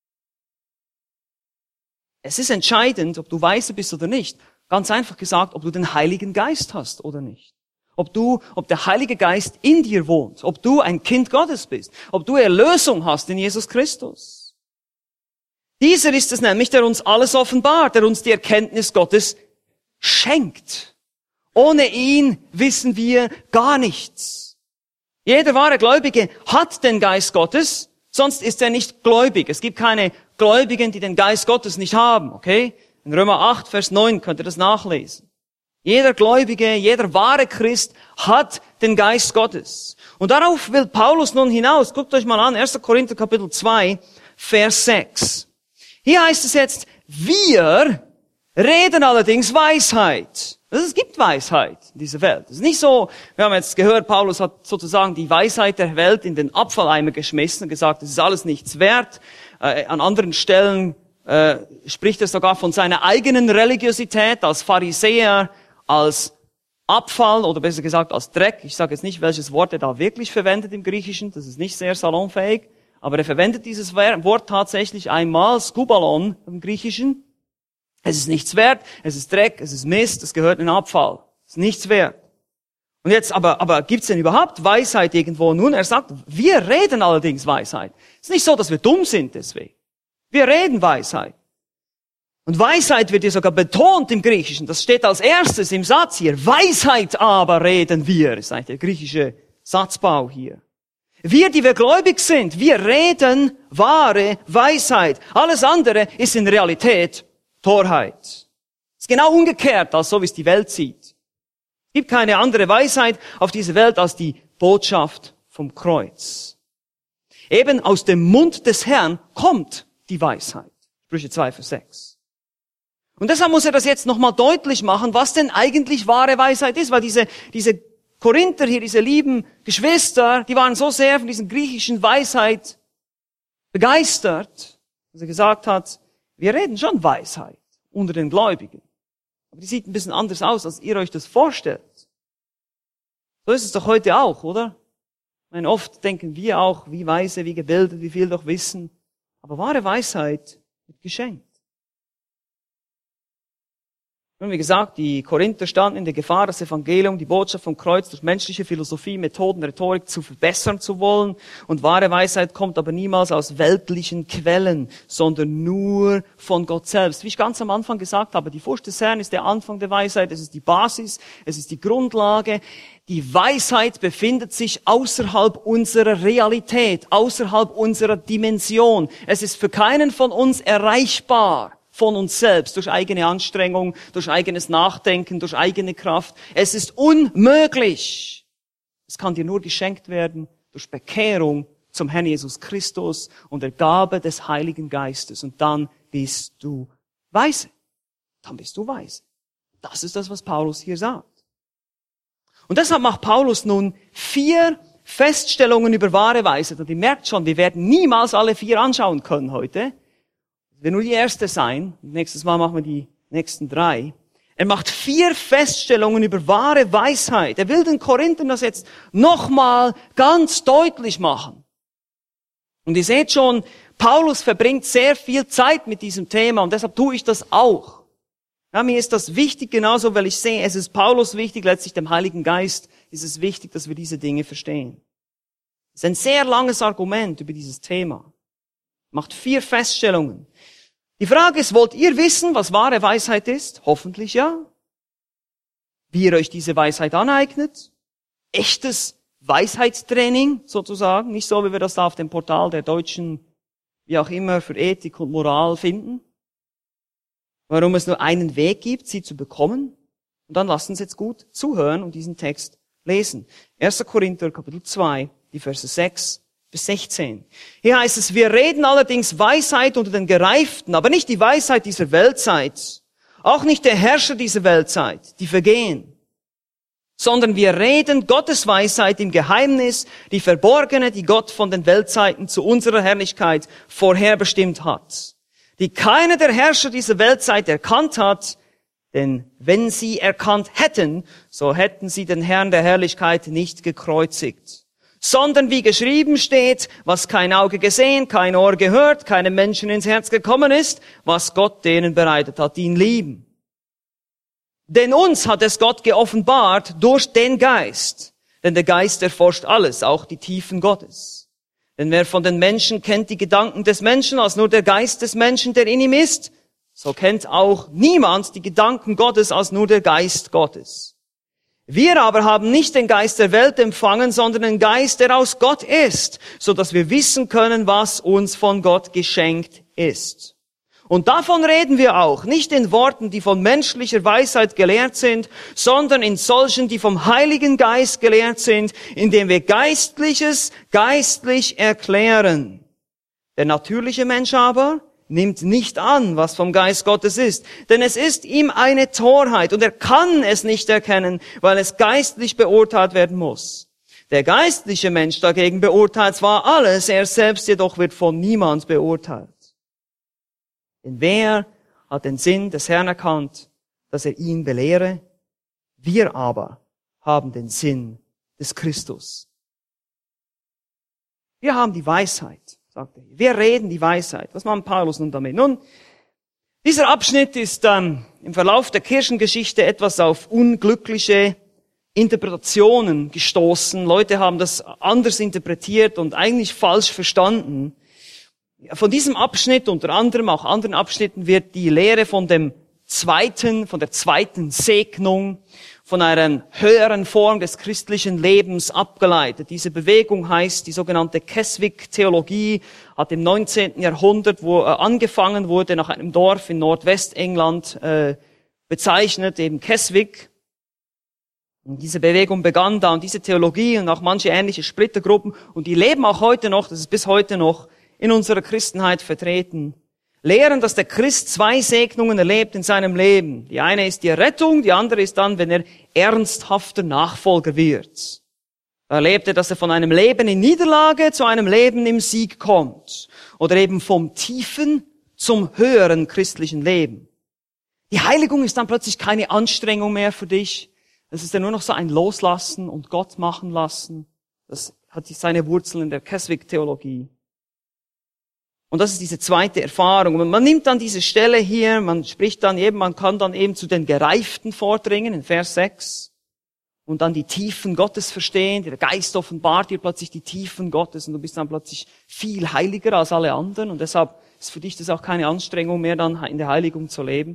Es ist entscheidend, ob du weise bist oder nicht. Ganz einfach gesagt, ob du den Heiligen Geist hast oder nicht. Ob der Heilige Geist in dir wohnt, ob du ein Kind Gottes bist, ob du Erlösung hast in Jesus Christus. Dieser ist es nämlich, der uns alles offenbart, der uns die Erkenntnis Gottes schenkt. Ohne ihn wissen wir gar nichts. Jeder wahre Gläubige hat den Geist Gottes, sonst ist er nicht gläubig. Es gibt keine Gläubigen, die den Geist Gottes nicht haben, okay? In Römer 8, Vers 9 könnt ihr das nachlesen. Jeder Gläubige, jeder wahre Christ hat den Geist Gottes. Und darauf will Paulus nun hinaus. Guckt euch mal an, 1. Korinther Kapitel 2, Vers 6. Hier heißt es jetzt, wir reden allerdings Weisheit. Also es gibt Weisheit in dieser Welt. Es ist nicht so, wir haben jetzt gehört, Paulus hat sozusagen die Weisheit der Welt in den Abfalleimer geschmissen und gesagt, es ist alles nichts wert. An anderen Stellen spricht er sogar von seiner eigenen Religiosität als Pharisäer, als Abfall oder besser gesagt als Dreck. Ich sage jetzt nicht, welches Wort er da wirklich verwendet im Griechischen. Das ist nicht sehr salonfähig. Aber er verwendet dieses Wort tatsächlich einmal, Skubalon im Griechischen. Es ist nichts wert, es ist Dreck, es ist Mist, es gehört in den Abfall. Es ist nichts wert. Und jetzt, aber gibt's denn überhaupt Weisheit irgendwo? Nun, er sagt, wir reden allerdings Weisheit. Es ist nicht so, dass wir dumm sind deswegen. Wir reden Weisheit. Und Weisheit wird hier sogar betont im Griechischen. Das steht als erstes im Satz hier. Weisheit aber reden wir. Das ist eigentlich der griechische Satzbau hier. Wir, die wir gläubig sind, wir reden wahre Weisheit. Alles andere ist in Realität Torheit. Es ist genau umgekehrt, als so wie es die Welt sieht. Es gibt keine andere Weisheit auf dieser Welt als die Botschaft vom Kreuz. Eben aus dem Mund des Herrn kommt die Weisheit. Sprüche 2, Vers 6. Und deshalb muss er das jetzt nochmal deutlich machen, was denn eigentlich wahre Weisheit ist, weil diese Korinther hier, diese lieben Geschwister, die waren so sehr von dieser griechischen Weisheit begeistert, dass er gesagt hat, wir reden schon Weisheit unter den Gläubigen. Aber die sieht ein bisschen anders aus, als ihr euch das vorstellt. So ist es doch heute auch, oder? Ich meine, oft denken wir auch, wie weise, wie gebildet, wie viel doch wissen. Aber wahre Weisheit wird geschenkt. Und wie gesagt, die Korinther standen in der Gefahr, das Evangelium, die Botschaft vom Kreuz durch menschliche Philosophie, Methoden, Rhetorik zu verbessern zu wollen. Und wahre Weisheit kommt aber niemals aus weltlichen Quellen, sondern nur von Gott selbst. Wie ich ganz am Anfang gesagt habe, die Furcht des Herrn ist der Anfang der Weisheit, es ist die Basis, es ist die Grundlage. Die Weisheit befindet sich außerhalb unserer Realität, außerhalb unserer Dimension. Es ist für keinen von uns erreichbar. Von uns selbst, durch eigene Anstrengung, durch eigenes Nachdenken, durch eigene Kraft. Es ist unmöglich. Es kann dir nur geschenkt werden durch Bekehrung zum Herrn Jesus Christus und der Gabe des Heiligen Geistes. Und dann bist du weise. Dann bist du weise. Das ist das, was Paulus hier sagt. Und deshalb macht Paulus nun 4 Feststellungen über wahre Weisheit. Und ihr merkt schon, wir werden niemals alle 4 anschauen können heute. Wird nur die erste sein. Nächstes Mal machen wir die nächsten 3. Er macht 4 Feststellungen über wahre Weisheit. Er will den Korinthern das jetzt nochmal ganz deutlich machen. Und ihr seht schon, Paulus verbringt sehr viel Zeit mit diesem Thema und deshalb tue ich das auch. Ja, mir ist das wichtig genauso, weil ich sehe, es ist Paulus wichtig, letztlich dem Heiligen Geist ist es wichtig, dass wir diese Dinge verstehen. Es ist ein sehr langes Argument über dieses Thema. Macht 4 Feststellungen. Die Frage ist, wollt ihr wissen, was wahre Weisheit ist? Hoffentlich ja. Wie ihr euch diese Weisheit aneignet? Echtes Weisheitstraining sozusagen. Nicht so, wie wir das da auf dem Portal der Deutschen, wie auch immer, für Ethik und Moral finden. Warum es nur einen Weg gibt, sie zu bekommen. Und dann lasst uns jetzt gut zuhören und diesen Text lesen. 1. Korinther, Kapitel 2, die Verse 6 bis 16. Hier heißt es, wir reden allerdings Weisheit unter den Gereiften, aber nicht die Weisheit dieser Weltzeit, auch nicht der Herrscher dieser Weltzeit, die vergehen, sondern wir reden Gottes Weisheit im Geheimnis, die verborgene, die Gott von den Weltzeiten zu unserer Herrlichkeit vorherbestimmt hat, die keiner der Herrscher dieser Weltzeit erkannt hat, denn wenn sie erkannt hätten, so hätten sie den Herrn der Herrlichkeit nicht gekreuzigt. Sondern wie geschrieben steht, was kein Auge gesehen, kein Ohr gehört, keinem Menschen ins Herz gekommen ist, was Gott denen bereitet hat, die ihn lieben. Denn uns hat es Gott geoffenbart durch den Geist. Denn der Geist erforscht alles, auch die Tiefen Gottes. Denn wer von den Menschen kennt die Gedanken des Menschen, als nur der Geist des Menschen, der in ihm ist, so kennt auch niemand die Gedanken Gottes, als nur der Geist Gottes. Wir aber haben nicht den Geist der Welt empfangen, sondern den Geist, der aus Gott ist, so dass wir wissen können, was uns von Gott geschenkt ist. Und davon reden wir auch, nicht in Worten, die von menschlicher Weisheit gelehrt sind, sondern in solchen, die vom Heiligen Geist gelehrt sind, indem wir Geistliches geistlich erklären. Der natürliche Mensch aber nimmt nicht an, was vom Geist Gottes ist, denn es ist ihm eine Torheit und er kann es nicht erkennen, weil es geistlich beurteilt werden muss. Der geistliche Mensch dagegen beurteilt zwar alles, er selbst jedoch wird von niemand beurteilt. Denn wer hat den Sinn des Herrn erkannt, dass er ihn belehre? Wir aber haben den Sinn des Christus. Wir haben die Weisheit, sagt er. Wir reden die Weisheit. Was macht Paulus nun damit? Nun, dieser Abschnitt ist im Verlauf der Kirchengeschichte etwas auf unglückliche Interpretationen gestoßen. Leute haben das anders interpretiert und eigentlich falsch verstanden. Von diesem Abschnitt, unter anderem auch anderen Abschnitten, wird die Lehre von der zweiten Segnung, von einer höheren Form des christlichen Lebens abgeleitet. Diese Bewegung heißt die sogenannte Keswick-Theologie, hat im 19. Jahrhundert, wo angefangen wurde, nach einem Dorf in Nordwestengland bezeichnet, eben Keswick. Und diese Bewegung begann da und diese Theologie und auch manche ähnliche Splittergruppen, und die leben auch heute noch, das ist bis heute noch in unserer Christenheit vertreten, lehren, dass der Christ 2 Segnungen erlebt in seinem Leben. Die eine ist die Errettung, die andere ist dann, wenn er ernsthafter Nachfolger wird. Da erlebt er, dass er von einem Leben in Niederlage zu einem Leben im Sieg kommt. Oder eben vom tiefen zum höheren christlichen Leben. Die Heiligung ist dann plötzlich keine Anstrengung mehr für dich. Es ist ja nur noch so ein Loslassen und Gott machen lassen. Das hat seine Wurzeln in der Keswick-Theologie. Und das ist diese zweite Erfahrung. Und man nimmt dann diese Stelle hier, man spricht dann eben, man kann dann eben zu den Gereiften vordringen, in Vers 6. Und dann die Tiefen Gottes verstehen. Der Geist offenbart dir plötzlich die Tiefen Gottes und du bist dann plötzlich viel heiliger als alle anderen. Und deshalb ist für dich das auch keine Anstrengung mehr, dann in der Heiligung zu leben.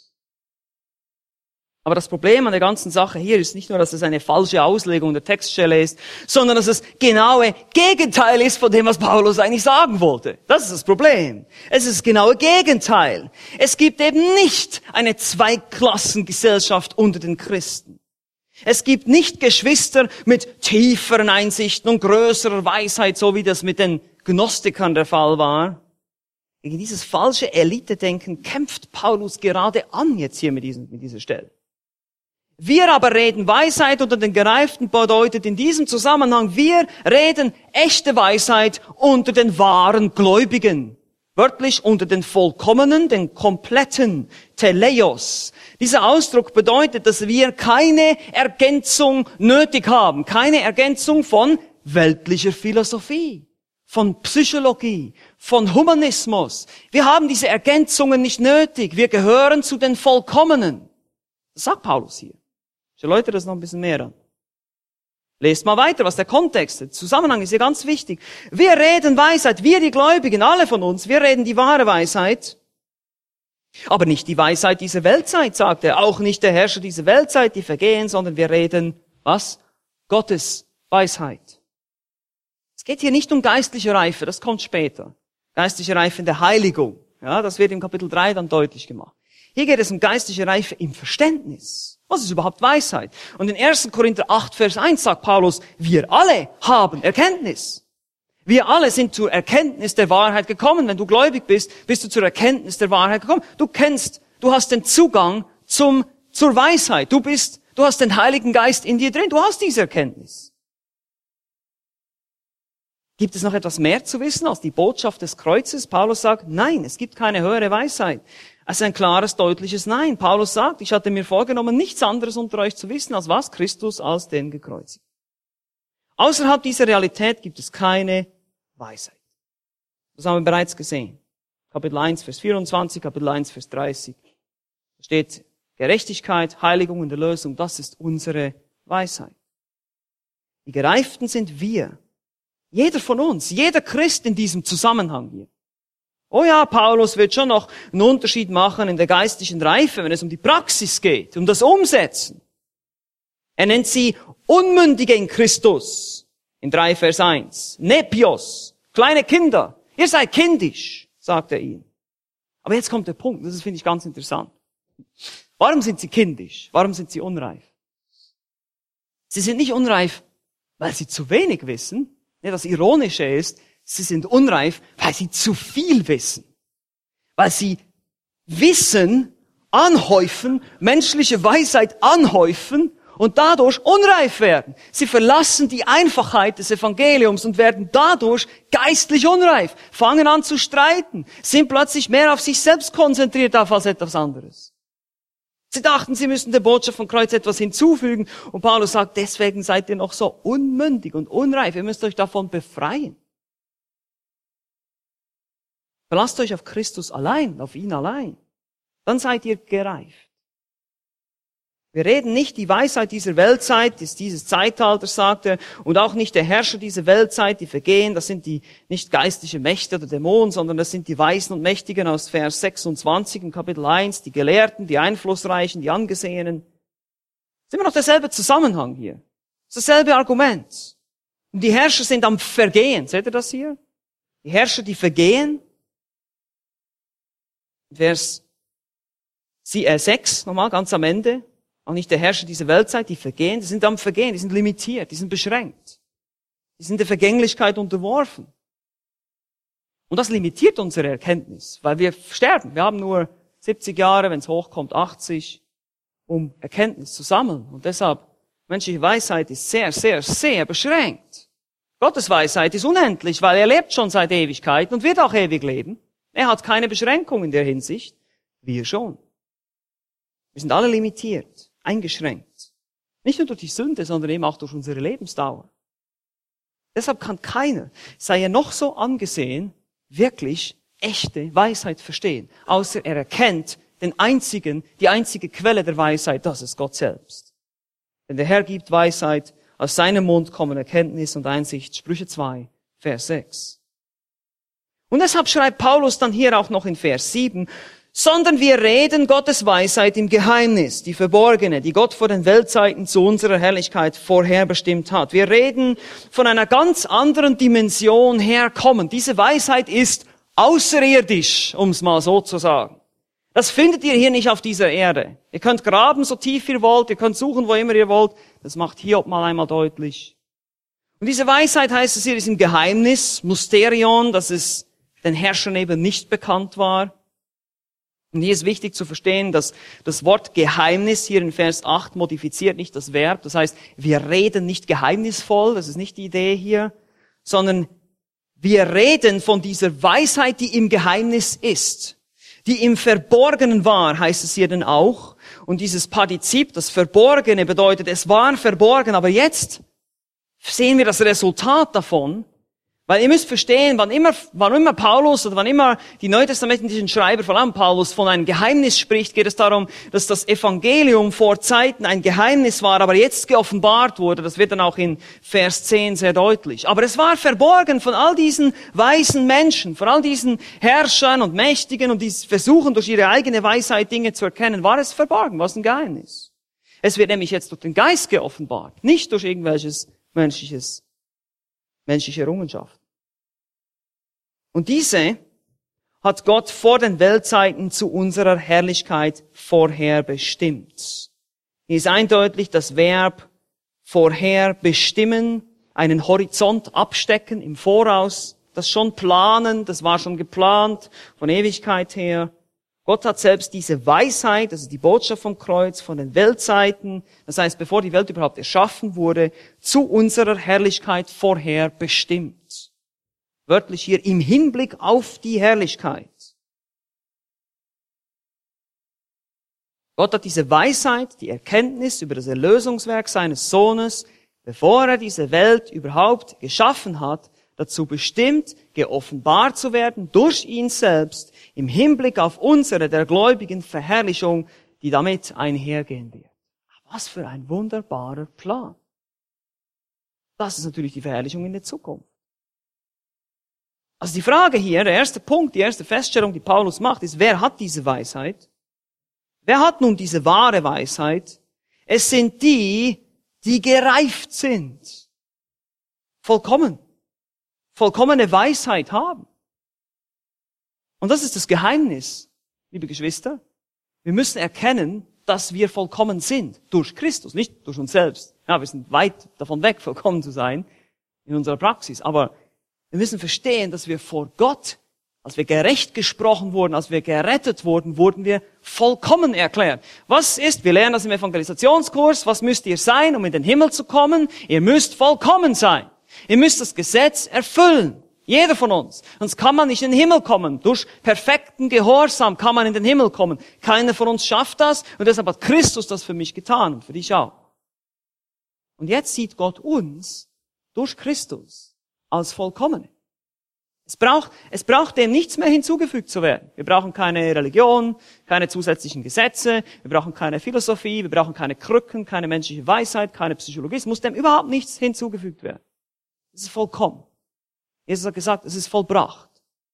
Aber das Problem an der ganzen Sache hier ist nicht nur, dass es eine falsche Auslegung der Textstelle ist, sondern dass es genaue Gegenteil ist von dem, was Paulus eigentlich sagen wollte. Das ist das Problem. Es ist das genaue Gegenteil. Es gibt eben nicht eine Zweiklassengesellschaft unter den Christen. Es gibt nicht Geschwister mit tieferen Einsichten und größerer Weisheit, so wie das mit den Gnostikern der Fall war. Gegen dieses falsche Elitedenken kämpft Paulus gerade an jetzt hier mit dieser Stelle. Wir aber reden Weisheit unter den Gereiften bedeutet in diesem Zusammenhang, wir reden echte Weisheit unter den wahren Gläubigen. Wörtlich unter den Vollkommenen, den Kompletten, Teleios. Dieser Ausdruck bedeutet, dass wir keine Ergänzung nötig haben. Keine Ergänzung von weltlicher Philosophie, von Psychologie, von Humanismus. Wir haben diese Ergänzungen nicht nötig. Wir gehören zu den Vollkommenen. Das sagt Paulus hier. Ich erläutere das noch ein bisschen mehr an. Lest mal weiter, was der Kontext ist. Der Zusammenhang ist hier ganz wichtig. Wir reden Weisheit, wir die Gläubigen, alle von uns, wir reden die wahre Weisheit. Aber nicht die Weisheit dieser Weltzeit, sagt er. Auch nicht der Herrscher dieser Weltzeit, die vergehen, sondern wir reden, was? Gottes Weisheit. Es geht hier nicht um geistliche Reife, das kommt später. Geistliche Reife in der Heiligung. Ja, das wird im Kapitel 3 dann deutlich gemacht. Hier geht es um geistliche Reife im Verständnis. Was ist überhaupt Weisheit? Und in 1. Korinther 8, Vers 1 sagt Paulus, wir alle haben Erkenntnis. Wir alle sind zur Erkenntnis der Wahrheit gekommen. Wenn du gläubig bist, bist du zur Erkenntnis der Wahrheit gekommen. Du hast den Zugang zur Weisheit. Du hast den Heiligen Geist in dir drin. Du hast diese Erkenntnis. Gibt es noch etwas mehr zu wissen als die Botschaft des Kreuzes? Paulus sagt, nein, es gibt keine höhere Weisheit. Es ist ein klares, deutliches Nein. Paulus sagt, ich hatte mir vorgenommen, nichts anderes unter euch zu wissen, als was? Christus als den gekreuzigt. Außerhalb dieser Realität gibt es keine Weisheit. Das haben wir bereits gesehen. Kapitel 1, Vers 24, Kapitel 1, Vers 30. Da steht Gerechtigkeit, Heiligung und Erlösung, das ist unsere Weisheit. Die Gereiften sind wir. Jeder von uns, jeder Christ in diesem Zusammenhang hier. Oh ja, Paulus wird schon noch einen Unterschied machen in der geistlichen Reife, wenn es um die Praxis geht, um das Umsetzen. Er nennt sie Unmündige in Christus, in 3 Vers 1. Nepios, kleine Kinder. Ihr seid kindisch, sagt er ihnen. Aber jetzt kommt der Punkt, das finde ich ganz interessant. Warum sind sie kindisch? Warum sind sie unreif? Sie sind nicht unreif, weil sie zu wenig wissen. Das Ironische ist, sie sind unreif, weil sie zu viel wissen. Weil sie Wissen anhäufen, menschliche Weisheit anhäufen und dadurch unreif werden. Sie verlassen die Einfachheit des Evangeliums und werden dadurch geistlich unreif, fangen an zu streiten, sind plötzlich mehr auf sich selbst konzentriert als etwas anderes. Sie dachten, sie müssten der Botschaft vom Kreuz etwas hinzufügen und Paulus sagt, deswegen seid ihr noch so unmündig und unreif, ihr müsst euch davon befreien. Verlasst euch auf Christus allein, auf ihn allein. Dann seid ihr gereift. Wir reden nicht die Weisheit dieser Weltzeit, dieses Zeitalters, sagt er, und auch nicht der Herrscher dieser Weltzeit, die vergehen, das sind die nicht geistliche Mächte oder Dämonen, sondern das sind die Weisen und Mächtigen aus Vers 26 in Kapitel 1, die Gelehrten, die Einflussreichen, die Angesehenen. Das ist immer noch derselbe Zusammenhang hier. Das ist dasselbe Argument. Und die Herrscher sind am Vergehen. Seht ihr das hier? Die Herrscher, die vergehen. Vers 6, nochmal ganz am Ende. auch nicht der Herrscher dieser Weltzeit, die vergehen, die sind am Vergehen, die sind limitiert, die sind beschränkt. Die sind der Vergänglichkeit unterworfen. Und das limitiert unsere Erkenntnis, weil wir sterben. Wir haben nur 70 Jahre, wenn es hochkommt, 80, um Erkenntnis zu sammeln. Und deshalb, menschliche Weisheit ist sehr, sehr, sehr beschränkt. Gottes Weisheit ist unendlich, weil er lebt schon seit Ewigkeiten und wird auch ewig leben. Er hat keine Beschränkung in der Hinsicht. Wir schon. Wir sind alle limitiert, eingeschränkt. Nicht nur durch die Sünde, sondern eben auch durch unsere Lebensdauer. Deshalb kann keiner, sei er noch so angesehen, wirklich echte Weisheit verstehen, außer er erkennt die einzige Quelle der Weisheit, das ist Gott selbst. Denn der Herr gibt Weisheit, aus seinem Mund kommen Erkenntnis und Einsicht, Sprüche 2, Vers 6. Und deshalb schreibt Paulus dann hier auch noch in Vers 7, sondern wir reden Gottes Weisheit im Geheimnis, die verborgene, die Gott vor den Weltzeiten zu unserer Herrlichkeit vorherbestimmt hat. Wir reden von einer ganz anderen Dimension herkommen. Diese Weisheit ist außerirdisch, um es mal so zu sagen. Das findet ihr hier nicht auf dieser Erde. Ihr könnt graben, so tief ihr wollt, ihr könnt suchen, wo immer ihr wollt. Das macht Hiob mal einmal deutlich. Und diese Weisheit, heißt es hier, ist im Geheimnis, Mysterion, dass es den Herrschern eben nicht bekannt war. Und hier ist wichtig zu verstehen, dass das Wort Geheimnis hier in Vers 8 modifiziert nicht das Verb. Das heißt, wir reden nicht geheimnisvoll, das ist nicht die Idee hier, sondern wir reden von dieser Weisheit, die im Geheimnis ist, die im Verborgenen war, heißt es hier dann auch. Und dieses Partizip, das Verborgene, bedeutet, es war verborgen, aber jetzt sehen wir das Resultat davon. Weil ihr müsst verstehen, wann immer Paulus oder wann immer die neutestamentlichen Schreiber, vor allem Paulus, von einem Geheimnis spricht, geht es darum, dass das Evangelium vor Zeiten ein Geheimnis war, aber jetzt geoffenbart wurde. Das wird dann auch in Vers 10 sehr deutlich. Aber es war verborgen von all diesen weisen Menschen, von all diesen Herrschern und Mächtigen, und die versuchen durch ihre eigene Weisheit Dinge zu erkennen, war es verborgen, war es ein Geheimnis. Es wird nämlich jetzt durch den Geist geoffenbart, nicht durch irgendwelches menschliche Errungenschaft. Und diese hat Gott vor den Weltzeiten zu unserer Herrlichkeit vorherbestimmt. Hier ist eindeutig das Verb vorherbestimmen, einen Horizont abstecken im Voraus, das schon planen, das war schon geplant von Ewigkeit her. Gott hat selbst diese Weisheit, das ist die Botschaft vom Kreuz, von den Weltzeiten, das heißt, bevor die Welt überhaupt erschaffen wurde, zu unserer Herrlichkeit vorher bestimmt. Wörtlich hier im Hinblick auf die Herrlichkeit. Gott hat diese Weisheit, die Erkenntnis über das Erlösungswerk seines Sohnes, bevor er diese Welt überhaupt geschaffen hat, dazu bestimmt, geoffenbart zu werden durch ihn selbst, im Hinblick auf unsere, der Gläubigen, Verherrlichung, die damit einhergehen wird. Was für ein wunderbarer Plan. Das ist natürlich die Verherrlichung in der Zukunft. Also die Frage hier, der erste Punkt, die erste Feststellung, die Paulus macht, ist, wer hat diese Weisheit? Wer hat nun diese wahre Weisheit? Es sind die, die gereift sind. Vollkommen. Vollkommene Weisheit haben. Und das ist das Geheimnis, liebe Geschwister. Wir müssen erkennen, dass wir vollkommen sind. Durch Christus, nicht durch uns selbst. Ja, wir sind weit davon weg, vollkommen zu sein in unserer Praxis. Aber wir müssen verstehen, dass wir vor Gott, als wir gerecht gesprochen wurden, als wir gerettet wurden, wurden wir vollkommen erklärt. Was ist, wir lernen das im Evangelisationskurs, was müsst ihr sein, um in den Himmel zu kommen? Ihr müsst vollkommen sein. Ihr müsst das Gesetz erfüllen. Jeder von uns. Sonst kann man nicht in den Himmel kommen. Durch perfekten Gehorsam kann man in den Himmel kommen. Keiner von uns schafft das, und deshalb hat Christus das für mich getan und für dich auch. Und jetzt sieht Gott uns durch Christus als Vollkommene. Es braucht dem nichts mehr hinzugefügt zu werden. Wir brauchen keine Religion, keine zusätzlichen Gesetze, wir brauchen keine Philosophie, wir brauchen keine Krücken, keine menschliche Weisheit, keine Psychologie. Es muss dem überhaupt nichts hinzugefügt werden. Es ist vollkommen. Jesus hat gesagt, es ist vollbracht.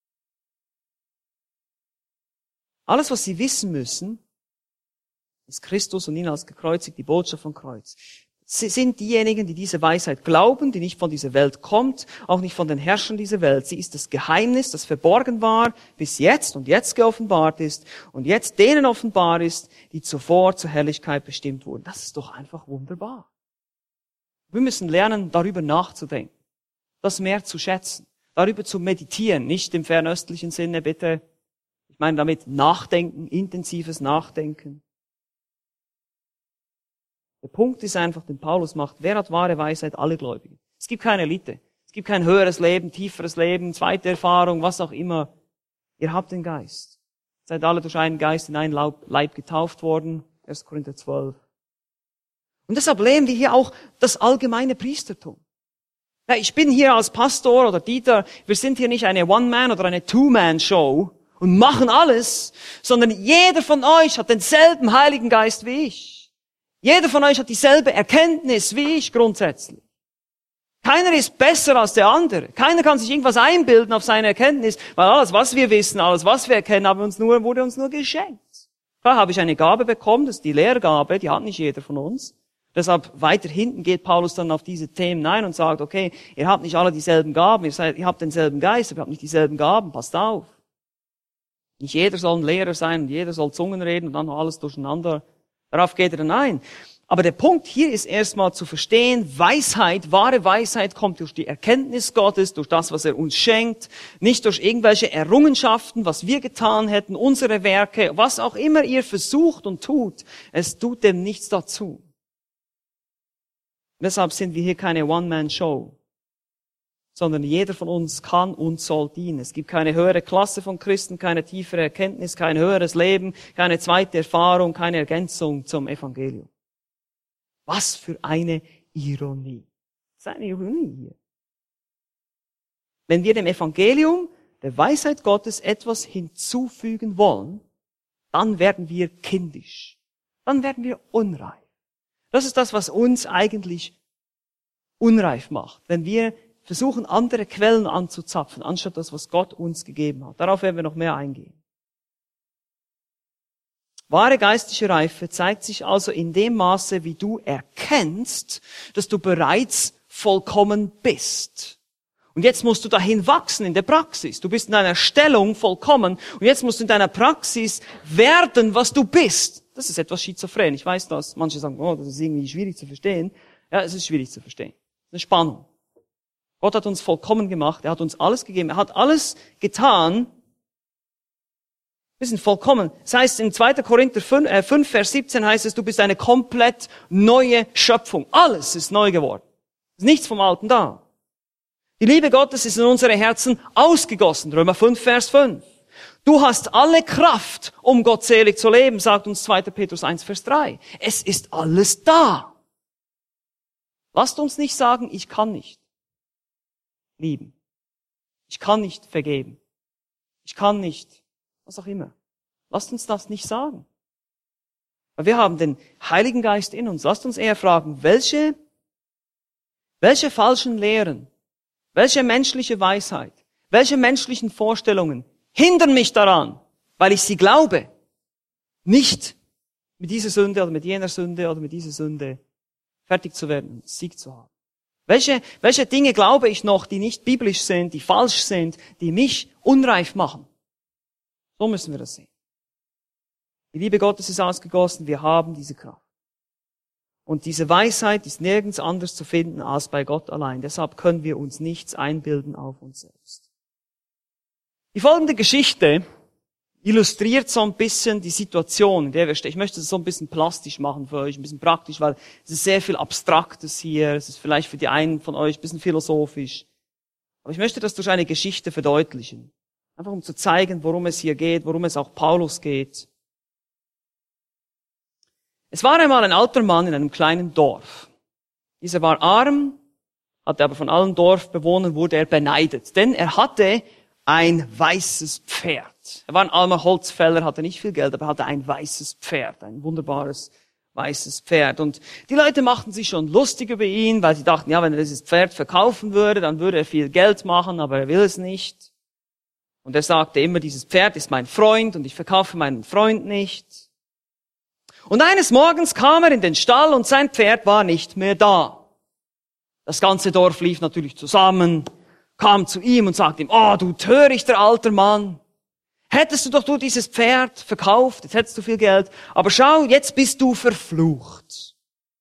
Alles, was Sie wissen müssen, ist Christus und ihn als gekreuzigt, die Botschaft vom Kreuz. sind diejenigen, die diese Weisheit glauben, die nicht von dieser Welt kommt, auch nicht von den Herrschern dieser Welt. Sie ist das Geheimnis, das verborgen war bis jetzt und jetzt geoffenbart ist und jetzt denen offenbar ist, die zuvor zur Herrlichkeit bestimmt wurden. Das ist doch einfach wunderbar. Wir müssen lernen, darüber nachzudenken, das mehr zu schätzen, darüber zu meditieren, nicht im fernöstlichen Sinne, bitte. Ich meine damit Nachdenken, intensives Nachdenken. Der Punkt ist einfach, den Paulus macht, wer hat wahre Weisheit? Alle Gläubigen. Es gibt keine Elite. Es gibt kein höheres Leben, tieferes Leben, zweite Erfahrung, was auch immer. Ihr habt den Geist. Seid alle durch einen Geist in einen Leib getauft worden. 1. Korinther 12. Und deshalb leben wir hier auch das allgemeine Priestertum. Ja, ich bin hier als Pastor oder Dieter, wir sind hier nicht eine One-Man- oder eine Two-Man-Show und machen alles, sondern jeder von euch hat denselben Heiligen Geist wie ich. Jeder von euch hat dieselbe Erkenntnis wie ich grundsätzlich. Keiner ist besser als der andere. Keiner kann sich irgendwas einbilden auf seine Erkenntnis, weil alles, was wir wissen, alles, was wir erkennen, wurde uns nur geschenkt. Klar habe ich eine Gabe bekommen, das ist die Lehrgabe, die hat nicht jeder von uns. Deshalb weiter hinten geht Paulus dann auf diese Themen ein und sagt, okay, ihr habt nicht alle dieselben Gaben, ihr habt denselben Geist, aber ihr habt nicht dieselben Gaben, passt auf. Nicht jeder soll ein Lehrer sein und jeder soll Zungen reden und dann noch alles durcheinander. Darauf geht er dann ein. Aber der Punkt hier ist erstmal zu verstehen, Weisheit, wahre Weisheit kommt durch die Erkenntnis Gottes, durch das, was er uns schenkt, nicht durch irgendwelche Errungenschaften, was wir getan hätten, unsere Werke, was auch immer ihr versucht und tut, es tut dem nichts dazu. Deshalb sind wir hier keine One-Man-Show, sondern jeder von uns kann und soll dienen. Es gibt keine höhere Klasse von Christen, keine tiefere Erkenntnis, kein höheres Leben, keine zweite Erfahrung, keine Ergänzung zum Evangelium. Was für eine Ironie. Das ist eine Ironie hier. Wenn wir dem Evangelium, der Weisheit Gottes, etwas hinzufügen wollen, dann werden wir kindisch. Dann werden wir unreif. Das ist das, was uns eigentlich unreif macht. Wenn wir versuchen, andere Quellen anzuzapfen, anstatt das, was Gott uns gegeben hat. Darauf werden wir noch mehr eingehen. Wahre geistliche Reife zeigt sich also in dem Maße, wie du erkennst, dass du bereits vollkommen bist. Und jetzt musst du dahin wachsen in der Praxis. Du bist in deiner Stellung vollkommen und jetzt musst du in deiner Praxis werden, was du bist. Das ist etwas schizophren. Ich weiß das. Manche sagen, oh, das ist irgendwie schwierig zu verstehen. Ja, es ist schwierig zu verstehen. Eine Spannung. Gott hat uns vollkommen gemacht. Er hat uns alles gegeben. Er hat alles getan. Wir sind vollkommen. Das heißt, in 2. Korinther 5, Vers 17 heißt es, du bist eine komplett neue Schöpfung. Alles ist neu geworden. Es ist nichts vom Alten da. Die Liebe Gottes ist in unsere Herzen ausgegossen. Römer 5, Vers 5. Du hast alle Kraft, um gottselig zu leben, sagt uns 2. Petrus 1, Vers 3. Es ist alles da. Lasst uns nicht sagen, ich kann nicht lieben. Ich kann nicht vergeben. Ich kann nicht, was auch immer. Lasst uns das nicht sagen. Weil wir haben den Heiligen Geist in uns. Lasst uns eher fragen, welche falschen Lehren, welche menschliche Weisheit, welche menschlichen Vorstellungen hindern mich daran, weil ich sie glaube, nicht mit dieser Sünde oder mit jener Sünde oder mit dieser Sünde fertig zu werden, Sieg zu haben. Welche Dinge glaube ich noch, die nicht biblisch sind, die falsch sind, die mich unreif machen? So müssen wir das sehen. Die Liebe Gottes ist ausgegossen, wir haben diese Kraft. Und diese Weisheit ist nirgends anders zu finden als bei Gott allein. Deshalb können wir uns nichts einbilden auf uns selbst. Die folgende Geschichte illustriert so ein bisschen die Situation, in der wir stehen. Ich möchte es so ein bisschen plastisch machen für euch, ein bisschen praktisch, weil es ist sehr viel Abstraktes hier. Es ist vielleicht für die einen von euch ein bisschen philosophisch. Aber ich möchte das durch eine Geschichte verdeutlichen. Einfach um zu zeigen, worum es hier geht, worum es auch Paulus geht. Es war einmal ein alter Mann in einem kleinen Dorf. Dieser war arm, hatte aber von allen Dorfbewohnern wurde er beneidet, denn er hatte ein weißes Pferd. Er war ein armer Holzfäller, hatte nicht viel Geld, aber hatte ein weißes Pferd, ein wunderbares weißes Pferd. Und die Leute machten sich schon lustig über ihn, weil sie dachten, ja, wenn er dieses Pferd verkaufen würde, dann würde er viel Geld machen, aber er will es nicht. Und er sagte immer, dieses Pferd ist mein Freund und ich verkaufe meinen Freund nicht. Und eines Morgens kam er in den Stall und sein Pferd war nicht mehr da. Das ganze Dorf lief natürlich zusammen, kam zu ihm und sagte ihm, oh, du törichter alter Mann, hättest du doch du dieses Pferd verkauft, jetzt hättest du viel Geld, aber schau, jetzt bist du verflucht.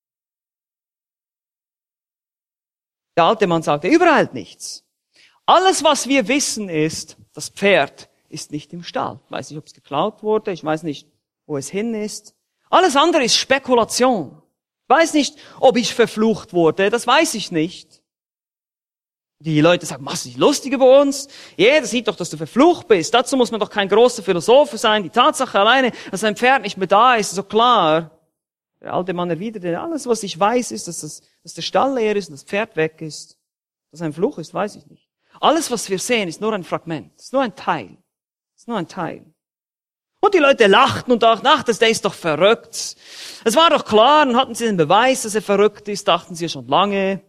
Der alte Mann sagte, überhaupt nichts. Alles, was wir wissen, ist, das Pferd ist nicht im Stall. Ich weiß nicht, ob es geklaut wurde, ich weiß nicht, wo es hin ist. Alles andere ist Spekulation. Ich weiß nicht, ob ich verflucht wurde, das weiß ich nicht. Die Leute sagen, machst du dich lustig über uns? Jeder sieht doch, dass du verflucht bist. Dazu muss man doch kein großer Philosoph sein. Die Tatsache alleine, dass ein Pferd nicht mehr da ist, ist so klar. Der alte Mann erwiderte, alles, was ich weiß, ist, dass der Stall leer ist und das Pferd weg ist. Dass ein Fluch ist, weiß ich nicht. Alles, was wir sehen, ist nur ein Fragment. Ist nur ein Teil. Ist nur ein Teil. Und die Leute lachten und dachten, ach, der ist doch verrückt. Es war doch klar, dann hatten sie den Beweis, dass er verrückt ist, dachten sie schon lange.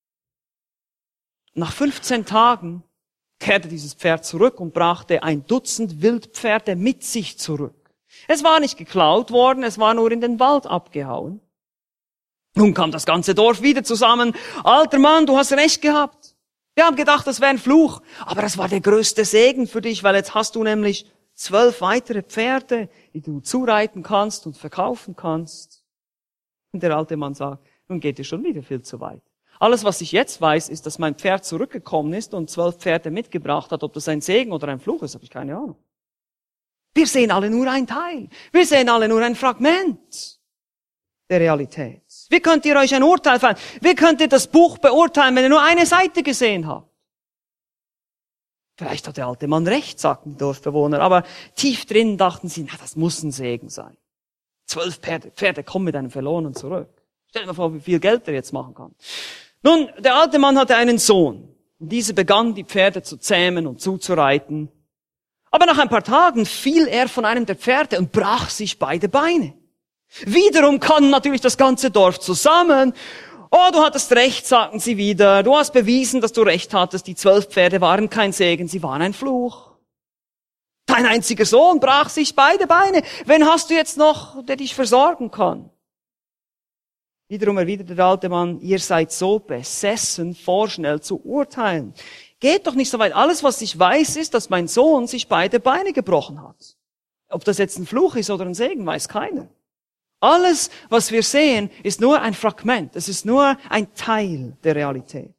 Nach 15 Tagen kehrte dieses Pferd zurück und brachte ein Dutzend Wildpferde mit sich zurück. Es war nicht geklaut worden, es war nur in den Wald abgehauen. Nun kam das ganze Dorf wieder zusammen. Alter Mann, du hast recht gehabt. Wir haben gedacht, das wäre ein Fluch, aber das war der größte Segen für dich, weil jetzt hast du nämlich 12 weitere Pferde, die du zureiten kannst und verkaufen kannst. Und der alte Mann sagt, nun geht es schon wieder viel zu weit. Alles, was ich jetzt weiß, ist, dass mein Pferd zurückgekommen ist und 12 Pferde mitgebracht hat. Ob das ein Segen oder ein Fluch ist, habe ich keine Ahnung. Wir sehen alle nur ein Teil. Wir sehen alle nur ein Fragment der Realität. Wie könnt ihr euch ein Urteil fällen? Wie könnt ihr das Buch beurteilen, wenn ihr nur eine Seite gesehen habt? Vielleicht hat der alte Mann recht, sagten die Dorfbewohner, aber tief drin dachten sie, na, das muss ein Segen sein. 12 Pferde kommen mit einem Verlorenen zurück. Stell dir mal vor, wie viel Geld er jetzt machen kann. Nun, der alte Mann hatte einen Sohn. Und dieser begann, die Pferde zu zähmen und zuzureiten. Aber nach ein paar Tagen fiel er von einem der Pferde und brach sich beide Beine. Wiederum kam natürlich das ganze Dorf zusammen. Oh, du hattest recht, sagten sie wieder. Du hast bewiesen, dass du recht hattest. Die 12 Pferde waren kein Segen, sie waren ein Fluch. Dein einziger Sohn brach sich beide Beine. Wen hast du jetzt noch, der dich versorgen kann? Wiederum erwiderte der alte Mann, ihr seid so besessen, vorschnell zu urteilen. Geht doch nicht so weit. Alles, was ich weiß, ist, dass mein Sohn sich beide Beine gebrochen hat. Ob das jetzt ein Fluch ist oder ein Segen, weiß keiner. Alles, was wir sehen, ist nur ein Fragment. Es ist nur ein Teil der Realität.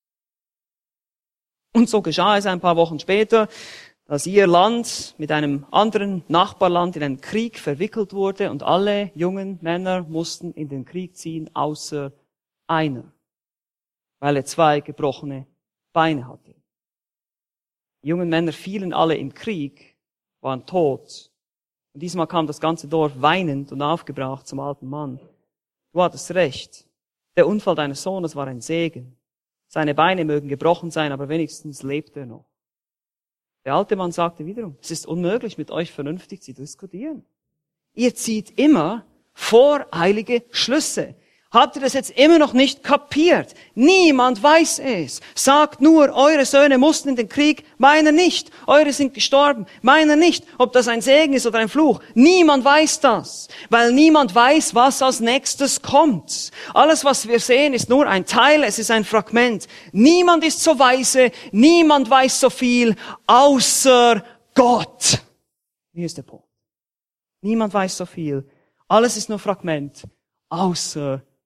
Und so geschah es ein paar Wochen später, dass ihr Land mit einem anderen Nachbarland in einen Krieg verwickelt wurde und alle jungen Männer mussten in den Krieg ziehen, außer einer, weil er 2 gebrochene Beine hatte. Die jungen Männer fielen alle im Krieg, waren tot. Und diesmal kam das ganze Dorf weinend und aufgebracht zum alten Mann. Du hattest recht. Der Unfall deines Sohnes war ein Segen. Seine Beine mögen gebrochen sein, aber wenigstens lebt er noch. Der alte Mann sagte wiederum, es ist unmöglich, mit euch vernünftig zu diskutieren. Ihr zieht immer voreilige Schlüsse. Habt ihr das jetzt immer noch nicht kapiert? Niemand weiß es. Sagt nur, eure Söhne mussten in den Krieg, meiner nicht. Eure sind gestorben, meiner nicht. Ob das ein Segen ist oder ein Fluch. Niemand weiß das, weil niemand weiß, was als nächstes kommt. Alles, was wir sehen, ist nur ein Teil, es ist ein Fragment. Niemand ist so weise, niemand weiß so viel, außer Gott. Hier ist der Punkt. Niemand weiß so viel. Alles ist nur Fragment, außer Gott.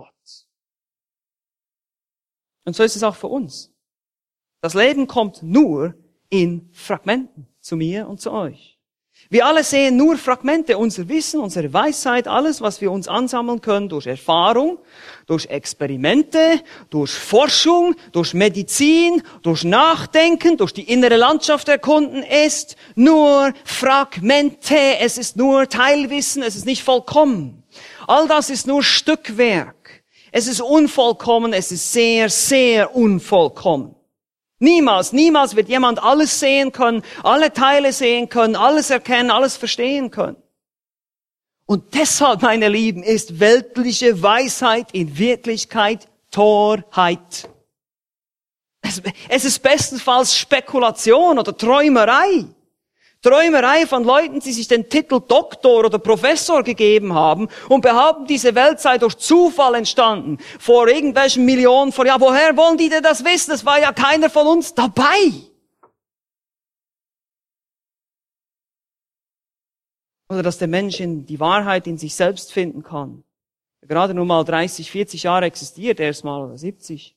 Und so ist es auch für uns. Das Leben kommt nur in Fragmenten, zu mir und zu euch. Wir alle sehen nur Fragmente, unser Wissen, unsere Weisheit, alles, was wir uns ansammeln können durch Erfahrung, durch Experimente, durch Forschung, durch Medizin, durch Nachdenken, durch die innere Landschaft erkunden, ist nur Fragmente. Es ist nur Teilwissen, es ist nicht vollkommen. All das ist nur Stückwerk. Es ist unvollkommen, es ist sehr, sehr unvollkommen. Niemals wird jemand alles sehen können, alle Teile sehen können, alles erkennen, alles verstehen können. Und deshalb, meine Lieben, ist weltliche Weisheit in Wirklichkeit Torheit. Es ist bestenfalls Spekulation oder Träumerei. Träumerei von Leuten, die sich den Titel Doktor oder Professor gegeben haben und behaupten, diese Welt sei durch Zufall entstanden, vor irgendwelchen Millionen von Jahren. Woher wollen die denn das wissen? Es war ja keiner von uns dabei. Oder dass der Mensch die Wahrheit in sich selbst finden kann. Gerade nur mal 30, 40 Jahre existiert, erstmal oder 70.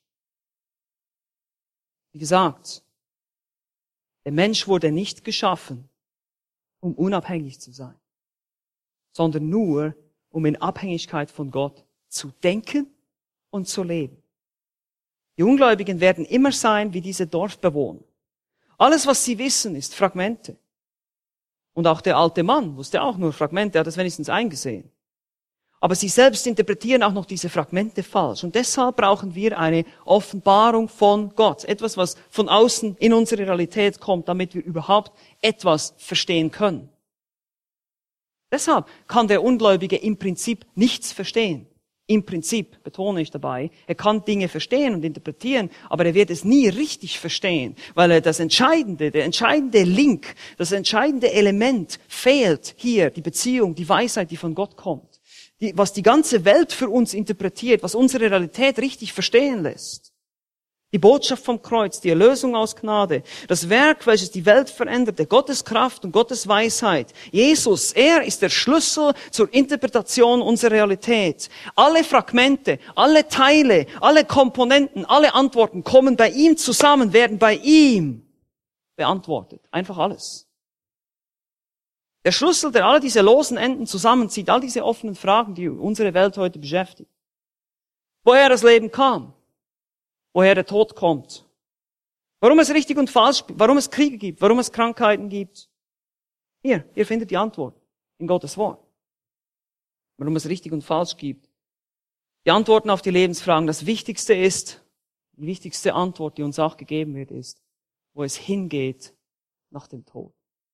Wie gesagt, der Mensch wurde nicht geschaffen, um unabhängig zu sein, sondern nur, um in Abhängigkeit von Gott zu denken und zu leben. Die Ungläubigen werden immer sein wie diese Dorfbewohner. Alles, was sie wissen, ist Fragmente. Und auch der alte Mann wusste auch nur Fragmente, er hat es wenigstens eingesehen. Aber sie selbst interpretieren auch noch diese Fragmente falsch. Und deshalb brauchen wir eine Offenbarung von Gott. Etwas, was von außen in unsere Realität kommt, damit wir überhaupt etwas verstehen können. Deshalb kann der Ungläubige im Prinzip nichts verstehen. Im Prinzip, betone ich dabei, er kann Dinge verstehen und interpretieren, aber er wird es nie richtig verstehen, weil er der entscheidende Link, das entscheidende Element fehlt hier, die Beziehung, die Weisheit, die von Gott kommt. Was die ganze Welt für uns interpretiert, was unsere Realität richtig verstehen lässt. Die Botschaft vom Kreuz, die Erlösung aus Gnade, das Werk, welches die Welt veränderte, Gottes Kraft und Gottes Weisheit. Jesus, er ist der Schlüssel zur Interpretation unserer Realität. Alle Fragmente, alle Teile, alle Komponenten, alle Antworten kommen bei ihm zusammen, werden bei ihm beantwortet. Einfach alles. Der Schlüssel, der alle diese losen Enden zusammenzieht, all diese offenen Fragen, die unsere Welt heute beschäftigen. Woher das Leben kam, woher der Tod kommt, warum es richtig und falsch gibt, warum es Kriege gibt, warum es Krankheiten gibt. Hier, ihr findet die Antwort in Gottes Wort. Warum es richtig und falsch gibt. Die Antworten auf die Lebensfragen, das Wichtigste ist, die wichtigste Antwort, die uns auch gegeben wird, ist, wo es hingeht nach dem Tod.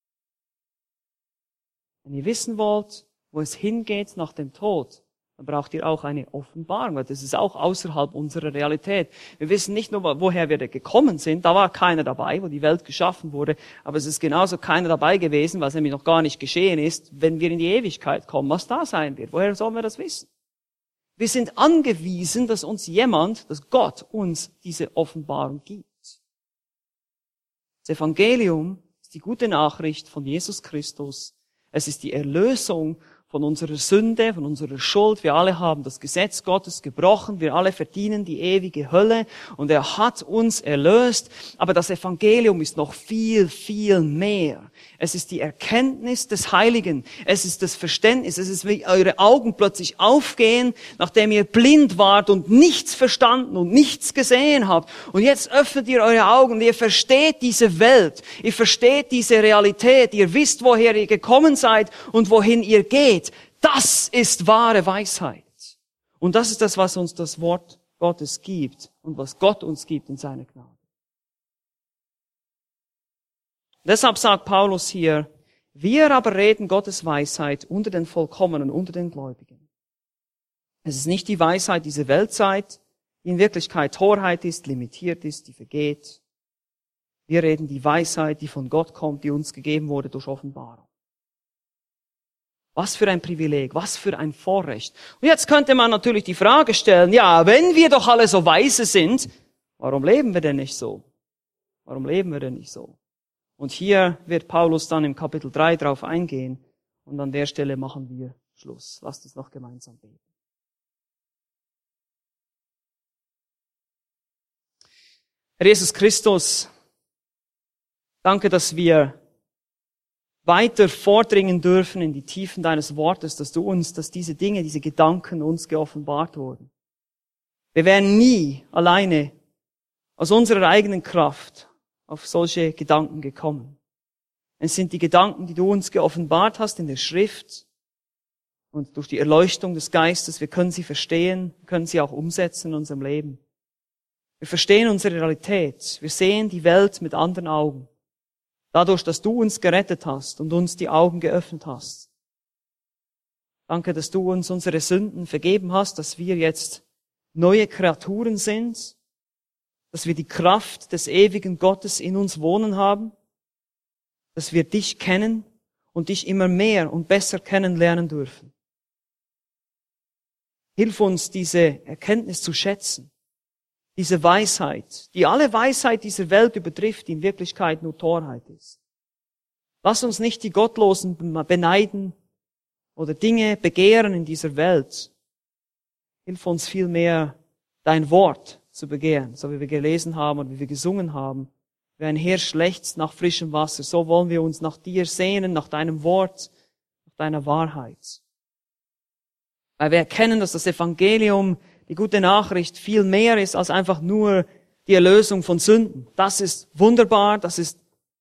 Wenn ihr wissen wollt, wo es hingeht nach dem Tod, dann braucht ihr auch eine Offenbarung, weil das ist auch außerhalb unserer Realität. Wir wissen nicht nur, woher wir gekommen sind, da war keiner dabei, wo die Welt geschaffen wurde, aber es ist genauso keiner dabei gewesen, was nämlich noch gar nicht geschehen ist, wenn wir in die Ewigkeit kommen, was da sein wird. Woher sollen wir das wissen? Wir sind angewiesen, dass Gott uns diese Offenbarung gibt. Das Evangelium ist die gute Nachricht von Jesus Christus. Es ist die Erlösung von unserer Sünde, von unserer Schuld. Wir alle haben das Gesetz Gottes gebrochen. Wir alle verdienen die ewige Hölle. Und er hat uns erlöst. Aber das Evangelium ist noch viel, viel mehr. Es ist die Erkenntnis des Heiligen. Es ist das Verständnis. Es ist, wie eure Augen plötzlich aufgehen, nachdem ihr blind wart und nichts verstanden und nichts gesehen habt. Und jetzt öffnet ihr eure Augen und ihr versteht diese Welt. Ihr versteht diese Realität. Ihr wisst, woher ihr gekommen seid und wohin ihr geht. Das ist wahre Weisheit. Und das ist das, was uns das Wort Gottes gibt und was Gott uns gibt in seiner Gnade. Deshalb sagt Paulus hier, wir aber reden Gottes Weisheit unter den Vollkommenen, unter den Gläubigen. Es ist nicht die Weisheit dieser Weltzeit, die in Wirklichkeit Torheit ist, limitiert ist, die vergeht. Wir reden die Weisheit, die von Gott kommt, die uns gegeben wurde durch Offenbarung. Was für ein Privileg, was für ein Vorrecht. Und jetzt könnte man natürlich die Frage stellen, ja, wenn wir doch alle so weise sind, warum leben wir denn nicht so? Warum leben wir denn nicht so? Und hier wird Paulus dann im Kapitel 3 drauf eingehen und an der Stelle machen wir Schluss. Lasst uns noch gemeinsam beten. Herr Jesus Christus, danke, dass wir weiter vordringen dürfen in die Tiefen deines Wortes, dass diese Dinge, diese Gedanken uns geoffenbart wurden. Wir wären nie alleine aus unserer eigenen Kraft auf solche Gedanken gekommen. Es sind die Gedanken, die du uns geoffenbart hast in der Schrift und durch die Erleuchtung des Geistes. Wir können sie verstehen, können sie auch umsetzen in unserem Leben. Wir verstehen unsere Realität. Wir sehen die Welt mit anderen Augen. Dadurch, dass du uns gerettet hast und uns die Augen geöffnet hast. Danke, dass du uns unsere Sünden vergeben hast, dass wir jetzt neue Kreaturen sind, dass wir die Kraft des ewigen Gottes in uns wohnen haben. dass wir dich kennen und dich immer mehr und besser kennenlernen dürfen. Hilf uns, diese Erkenntnis zu schätzen, diese Weisheit, die alle Weisheit dieser Welt übertrifft, die in Wirklichkeit nur Torheit ist. Lass uns nicht die Gottlosen beneiden oder Dinge begehren in dieser Welt. Hilf uns vielmehr, dein Wort zu begehren, so wie wir gelesen haben und wie wir gesungen haben. Wie ein Hirsch lechzt nach frischem Wasser, so wollen wir uns nach dir sehnen, nach deinem Wort, nach deiner Wahrheit. Weil wir erkennen, dass das Evangelium, die gute Nachricht, viel mehr ist als einfach nur die Erlösung von Sünden. Das ist wunderbar, das ist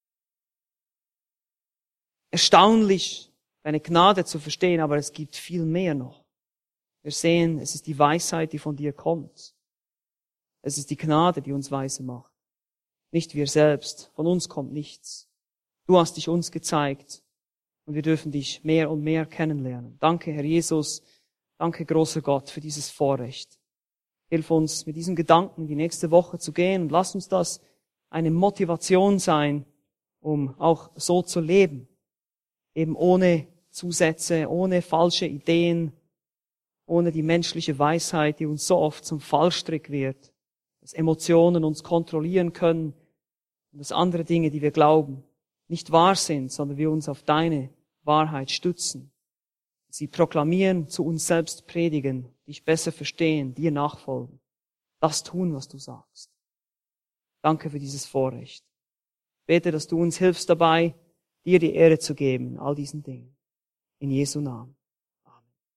erstaunlich, deine Gnade zu verstehen, aber es gibt viel mehr noch. Wir sehen, es ist die Weisheit, die von dir kommt. Es ist die Gnade, die uns weise macht. Nicht wir selbst. Von uns kommt nichts. Du hast dich uns gezeigt und wir dürfen dich mehr und mehr kennenlernen. Danke, Herr Jesus. Danke, großer Gott, für dieses Vorrecht. Hilf uns, mit diesem Gedanken in die nächste Woche zu gehen und lass uns das eine Motivation sein, um auch so zu leben. Eben ohne Zusätze, ohne falsche Ideen, ohne die menschliche Weisheit, die uns so oft zum Fallstrick wird, dass Emotionen uns kontrollieren können und dass andere Dinge, die wir glauben, nicht wahr sind, sondern wir uns auf deine Wahrheit stützen. Sie proklamieren, zu uns selbst predigen, dich besser verstehen, dir nachfolgen. Das tun, was du sagst. Danke für dieses Vorrecht. Ich bete, dass du uns hilfst dabei, dir die Ehre zu geben in all diesen Dingen. In Jesu Namen.